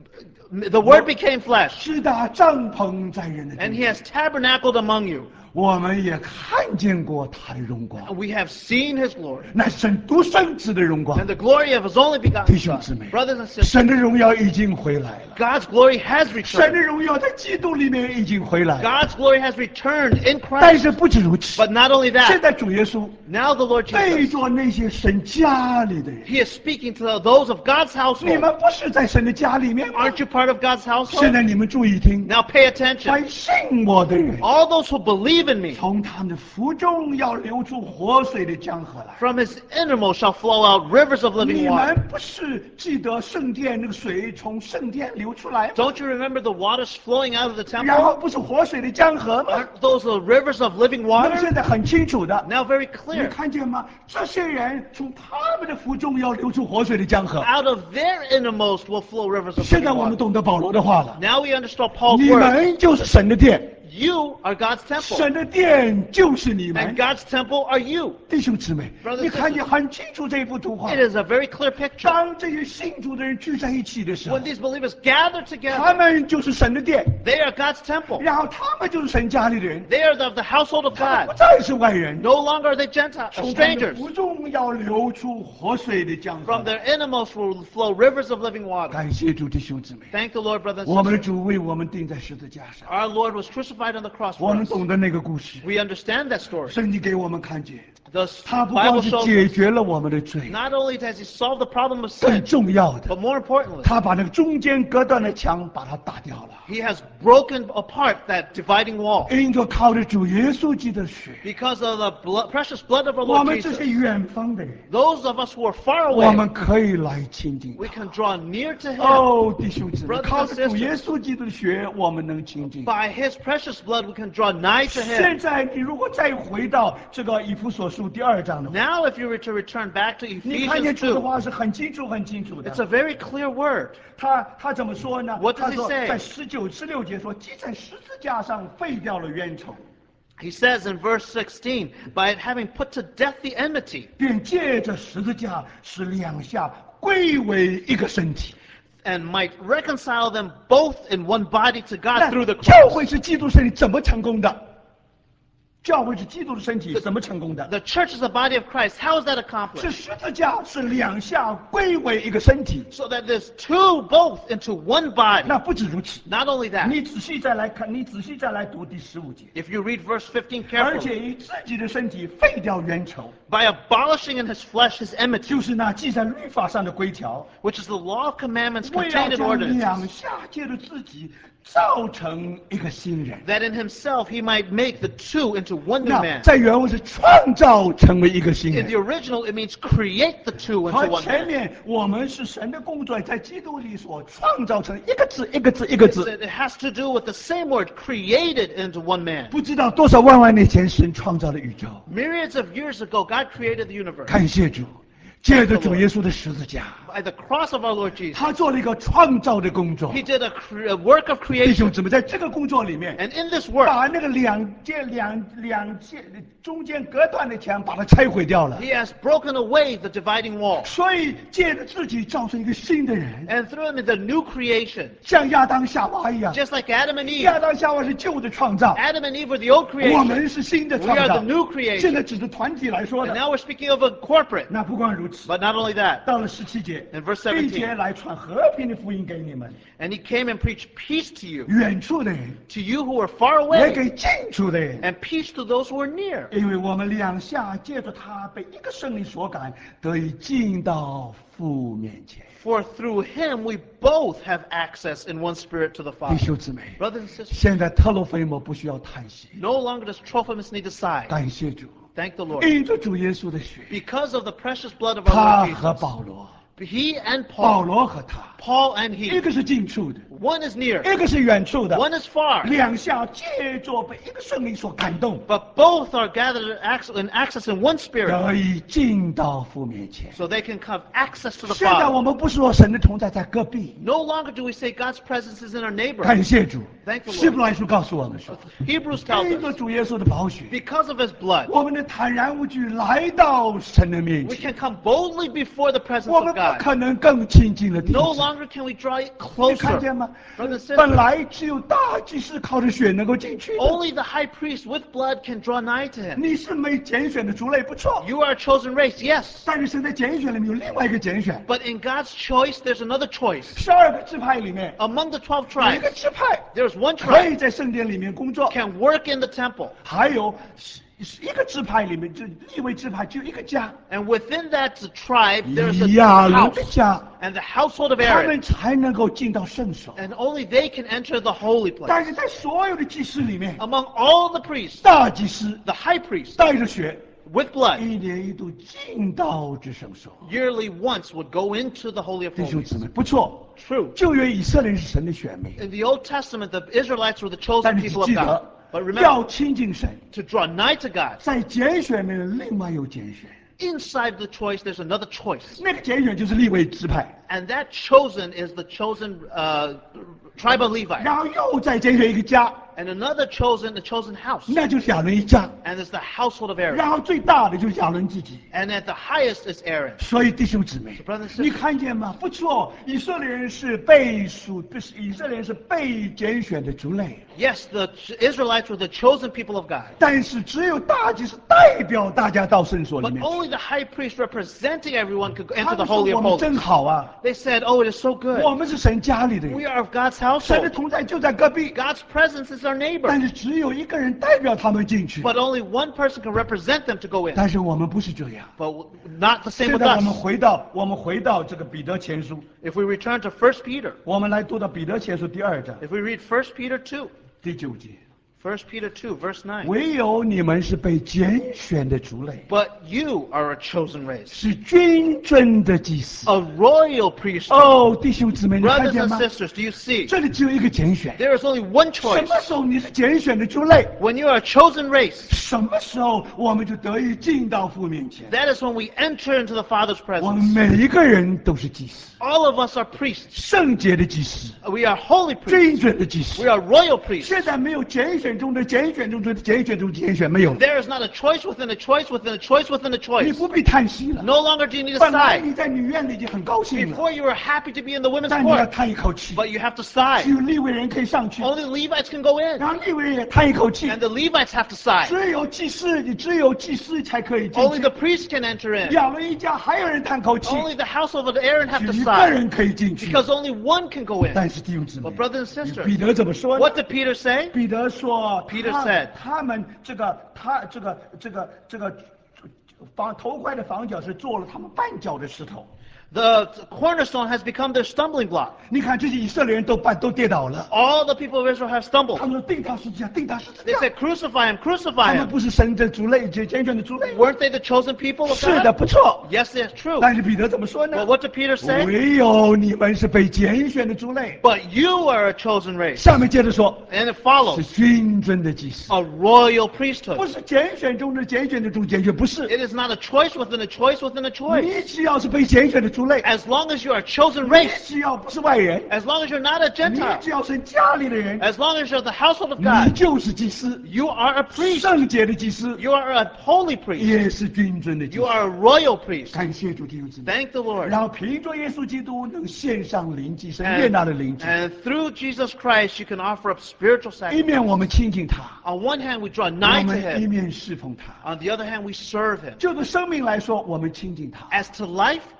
the Word became flesh, 是打帐篷在人的中 and he 间。 has tabernacled among you. 我们也看见过他的荣光， And we have seen his glory, 那是神独生子的荣光 and。the glory of his only 弟 begotten 兄 Son. 姊妹， Brothers and sisters, 神的荣耀已经回来了， God's glory has 神的 returned. 荣耀在基督里面已经回来了。 God's glory has returned in 但 Christ. 是不止如此， But not only 现 that, 在主耶稣 now the Lord 对 Jesus, 着那些神家里的人， he is speaking to those of God's 你 household. 们不是在神的家里面吗？ Aren't you part of God's 现 household? 在你们注意听， Now pay attention. 凡信我的人， All those who believe in me, 从他们的腹中要流出活水的江河来。 from his innermost shall flow out rivers of 你 living 们 water. 不是记得圣殿那个水从圣殿流出来吗？ Don't you remember the waters flowing out of the 然后 temple? 不是活水的江河吗？ Aren't those the rivers of living 那么 water? 现在很清楚的， Now very 你 clear. 看见吗？这些人从他们的腹中要流出活水的江河。 Out of their innermost will flow rivers of 现 living 在我们 water. 懂得保罗的话了， Now we understand Paul's 你 words. 们就是神的殿， You are God's temple, 神的殿就是你们 and。God's temple are you. 弟兄姊妹， Brothers and 你看见很清楚这幅图画 It。is a very clear picture. 当这些信主的人聚在一起的时候 When，these believers gather 他 together, 们就是神的殿， they are God's temple. 然后他们就是神家里的人， They are of the household of 他们不 God. 再是外人。 No longer are they Gentiles, 从他们的 strangers. 腹中要流出活水的江河 From。their innermost will flow rivers of living water. 感谢主，弟兄姊妹， Thank the Lord, brothers 我 and 们的 sisters. 主为我们钉在十字架上， Our Lord was crucified on the cross 我 for 们 us. 懂得那个故事。 We understand that story. 圣经给我们看见， The 他不 Bible 光是 shows 解 us 决了我们的罪， not only does he solve the problem of 更 sin, 重要的， but more importantly, 他把那个中间隔断的墙把它打掉了。 he has broken apart that dividing wall. 因着靠着主耶稣基督的血， Because of the precious blood of our 我 Lord 们这些 Jesus, 远方的人， those of us who are far 我 away, 们可以来亲近 we 他。 can draw near to him. 哦，弟兄姊妹， Brothers and 靠着主 sisters 耶稣基督的血，我们能亲近。 By his precious blood, we can draw nigh to 现 him. 在你如果再回到这个以弗所书第2章的话， Now, if you were to return back to 你看见 Ephesians 主的 2, 话是很清楚、很清楚的 it's。a very clear word. 他怎么说呢？ What does 他 he 说 say? 在16节说，既在十字架上废掉了冤仇， He says in verse 16, by it having put to death the enmity, 便借着十字架使两下归为一个身体。 and might reconcile them both in one body to God 那 through the 教 cross. 会是基督身体怎么成功的？教会是基督的身体怎么成功的？ The church is the body of Christ. How is that 是 accomplished? 十字架是两下归为一个身体。 So that there's two both into one body. 那不止如此， Not only that, 你仔细再来看，你仔细再来读第15节， if you read verse 15 而 carefully, 且以自己的身体废掉冤仇， by abolishing in his flesh his enmity, 就是那记在律法上的规条， which is the law of commandments 为要 contained in 将 ordinances, 两下借着自己造成一个新人。 that in himself he might make the two into one new 那 man. 在原文是创造成为一个新 In the 人。 original, it means create the two into 和 one 前 man. 面我们是神的工作，在基督里所创造成一个字一个字一个字， It has to do with the same word, created into one man. 不知道多少万年前神创造了宇宙。 Myriads of years ago, God created the universe. 感谢主，借着主耶稣的十字架， By the cross of our Lord Jesus, 他做了一个创造的工作。 he did a work of 弟兄 creation. 姊妹，在这个工作里面， And in this work, 把那个两界中间隔断的墙，把它拆毁掉了。 he has broken away the dividing wall. 所以借着自己造成一个新的人， And through him is a new creation. 像亚当夏娃一样。 Just like Adam and Eve. 亚当夏娃是旧的创造， Adam and Eve were the old 我 creation. 们是新的 We 创 are 造 the。new 现在 creation. 只是团体来说 And 的。 now we're speaking of a corporate. 那不光如此， But not only that, 到了17节， In verse 并且 17, 来传和平的福音给你们， and he came and preached peace to you, 远处的人 to you who were far 也 away, 给近处的人。 and peace to those who were near. 因为我们两下借着他被一个圣灵所感，得以进到父面前。 For through him we both have access in one spirit to the 弟 Father. 兄姊妹， Brothers and sisters, 现在特洛菲摩不需要叹息， no longer does Trophimus need to sigh. 感谢主， Thank the Lord. 因着主耶稣的血， Because of the precious blood of our 他 Lord 和 Jesus, 保罗， he and 保 Paul, 罗和他， Paul and 一 he, 个是近处的， one is near, 一个是远处的， one is far, 两下借着被一个圣灵所感动， but both are gathered in access in one spirit, 得以进到父面前。 so they can have access to the 现在 Father. 我们不是说神的同在在隔壁， No longer do we say God's presence is in our neighbor. 感谢主。 Thank the 希伯 Lord. 来书告诉我们说， Hebrews tells 因着 us, 主耶稣的宝血， because of his blood, 我们能坦然无惧来到神的面 we 前， can come boldly before the presence 我们 of 不 God. 可能更亲近了。弟 No 兄姊妹 longer can we draw 你看见 closer. 吗？ Brothers and 本 sisters, 来只有大祭司靠着血能够进去的， only the high priest with blood can draw nigh to him. 你是没拣选的族类，不错。 You are a chosen race, yes. 但是神在拣选里面有另外一个拣选， But in God's choice, there's another choice. 12个支派里面 Among the 12 有一个 tribes, 支派 there's one 可 tribe 以在圣殿里面工作， can work in the temple. 还有一个支派里面就利未支派就一个家， And within that tribe, there's a 亚伦的 house. 家， And the household of 他 Aaron. 们才能够进到圣所。 And only they can enter the holy place. 但是在所有的祭司里面， Among all the priests, 大祭司 the high priest 带着血， with blood 一年一度进到至圣所。 yearly once would go into the Holy of 弟兄 Holies. 姊妹，不错， True. 旧约以色列人是神的选民， In the Old Testament, the Israelites were the 但 chosen 是 people 记 of 得 God. But remember, 要亲近神， to draw nigh to God, 在拣选里面另外有拣选， inside the choice, there's another choice. 那个拣选就是利未支派， And that chosen is the chosen tribe of Levi. 然后又再拣选一个家， And another chosen, the chosen house. 那就是亚伦一家， And it's the household of Aaron. 然后最大的就是亚伦自己。 And at the highest is Aaron. 所以弟兄姊妹 So brothers and sisters， 你看见吗？不错，以色列人是被属，不是以色列人是被拣选的族类， Yes, the Israelites were the chosen people of God. 但是只有大祭司代表大家到圣所里 But 面去。 only the high priest representing everyone could 他 enter the 们说 Holy 我 of 们真 Holies. 好啊， They said, oh, it is so good. 我们是神家里的 We 人， are of God's 神的 household. 同在就在隔壁， God's presence is our neighbor. 但是只有一个人代表他们进去。 But only one person can represent them to go in. 但是我们不是这样。 But not the same 现 with 在我们 us. 回到这个彼得前书， If we return to 1 Peter, 我们来读到彼得前书第2章 if we read 1 Peter 2, 第9节， 1 Peter 2, verse 9. 唯有你们是被拣选的族类， But you are a chosen race, 是君尊的祭司。 a royal priesthood. 哦，弟兄姊妹，你看 Brothers 见 and 吗？ sisters, do you see? 这里只有一个拣选。 There is only one 什 choice. 么时候你是拣选的族类？ When you are a chosen race, 什么时候我们就得以进到父面前？ that is when we enter into the Father's 我们 presence. 每一个人都是祭司， All of us are priests. 圣洁的祭司， We are holy priests. 君尊的祭司 We。are royal priests. 现在没有拣选中的拣选中的拣选中的拣选，没有了， There is not a choice within a choice within a choice within a 你 choice. 不必叹息了。 No longer do you need to 本来 sigh. 你在女院里已经很高兴了， Before you were happy to be in the women's 但你要 court, 叹一口气。 but you have to sigh. 只有利未人可以上去， Only the Levites can go in, 然后利未人也叹一口气。 and the Levites have to sigh. 只有祭司，你只有祭司才可以进 Only 去 the。priests can enter in. 亚伦一家还有人叹口气， Only the household of Aaron have 只 to 有一个 sigh, 人可以进去。 because only one can go in. 但是弟兄姊妹 But，brothers and sisters, 彼得怎么说呢？ what did Peter say? 彼得说 Peter 他 said 他们这个头块的房角是做了他们绊脚的石头。 The cornerstone has become their stumbling block. 你看这些以色列人都跌倒了， All the people of Israel have 他 stumbled. 们说钉他十字架，钉他十字 They 架。 said, crucify him, 他 crucify 们 him. 不是神的族类，拣选的族类。 Weren't they the chosen people of 是的， God? 不错。 Yes, it's true. 但是彼得怎么说呢 But？what did Peter say? 唯有你们是被拣选的族类。 But you are a chosen race. 下面接着说， And it 是 follows 君尊的祭司， a royal 不 priesthood. 是拣选中的拣选的中拣选，不是。 It is not a choice within a choice within a choice. 你只要是被拣选的族类， As long as you are a chosen 你 race, 只要不是外人， as long as you're not a 你 Gentile, 只要是家里的人， as long as you're the household of 你 God, 就是祭司， you are a priest. 圣洁的祭司， You are a holy priest. 也是君尊的祭 You 司。 are a royal priest. 感谢主弟兄姊妹。 Thank the Lord. 然后凭着耶稣基督能献上灵祭，神悦纳的灵祭。 And through Jesus Christ, you can offer up spiritual 一 sacrifice. 面我们亲近他， On one hand, we draw 我 nigh to 们一 him. 面侍奉他。 On the other hand, we serve him. 就着生命来说，我们亲近他。 As to life, we draw nigh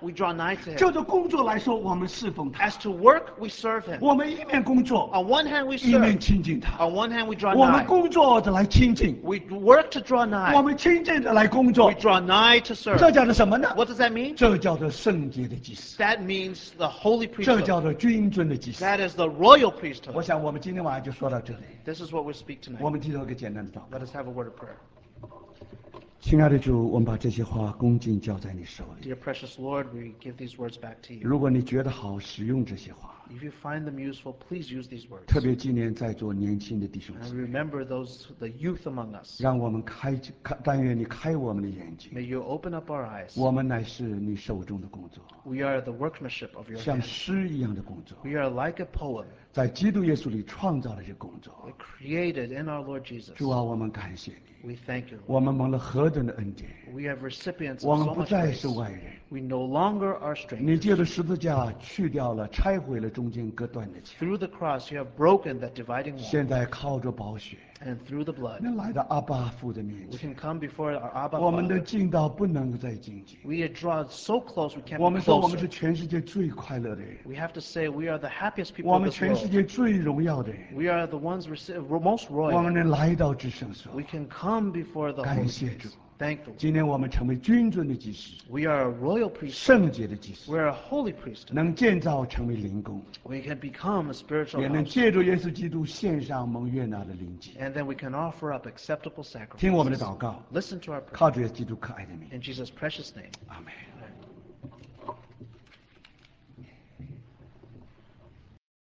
nigh to 就 him. 着工作来说，我们侍奉他， As to work, we serve him. 我们一面工作， On one hand, we 一面 serve. 亲近他。 On one hand, we draw 我们 nigh. 工作着来亲近， We work to draw 我 nigh. 们亲近着来工作 We，draw nigh to 这 serve. 叫做什么呢？ What does that mean? 这叫做圣洁的祭司， That means the holy 这 priesthood. 叫做君尊的祭司。 That is the royal 我 priesthood. 想我们今天晚上就说到这里， This is what we speak 我 tonight. 们提出一个简单的祷告。 Let us have a word of prayer. 亲爱的主，我们把这些话恭敬交在你手里。 Dear precious Lord, we give these words back to you. 如果你觉得好，使用这些话， If you find them useful, please use these words. 特别纪念在座年轻的弟兄 And 姊妹， remember the youth among us. 让我们但愿你开我们的眼睛， May you open up our eyes. 我们乃是你手中的工作， We are the workmanship of your 像 hands. 诗一样的工作， We are like a poem 在基督耶稣里创造了这工作。 created in our Lord Jesus. 主啊，我们感谢你， We thank you, 我们蒙了何等的恩典， Lord. We have recipients 我 of 们 so 不 much 再 grace. 是外人。 We no longer are 你 strangers. 借着十字架去掉了、拆毁了中间隔断的墙， Through the cross, you have broken that dividing wall. 现在靠着宝血， And through the blood, 能来到阿爸父的面 we 前。 can come before our Abba 我们的 Father. 近道不能再近近。 We are drawn so close we can't 我 be 们说我们是 closer. 全世界最快乐的人， We have to say we are the happiest people 我 of 们 this 全世 world. 界最荣耀的人， We are the ones most 我 royal. 们能来到至圣所 We。can come before the 感 holy 谢主。 place. Thank you. 今天我们成为君尊的祭司， We are a royal priesthood. 圣洁的祭司， We are a holy priesthood. 能建造成为灵宫， We can become a spiritual 也能 house. 借助耶稣基督献上蒙悦纳的灵祭。 And then we can offer up acceptable 听我们的 sacrifices. 祷告， Listen to our prayer. 靠着耶稣基督可爱的名， In Jesus' precious name. 阿门。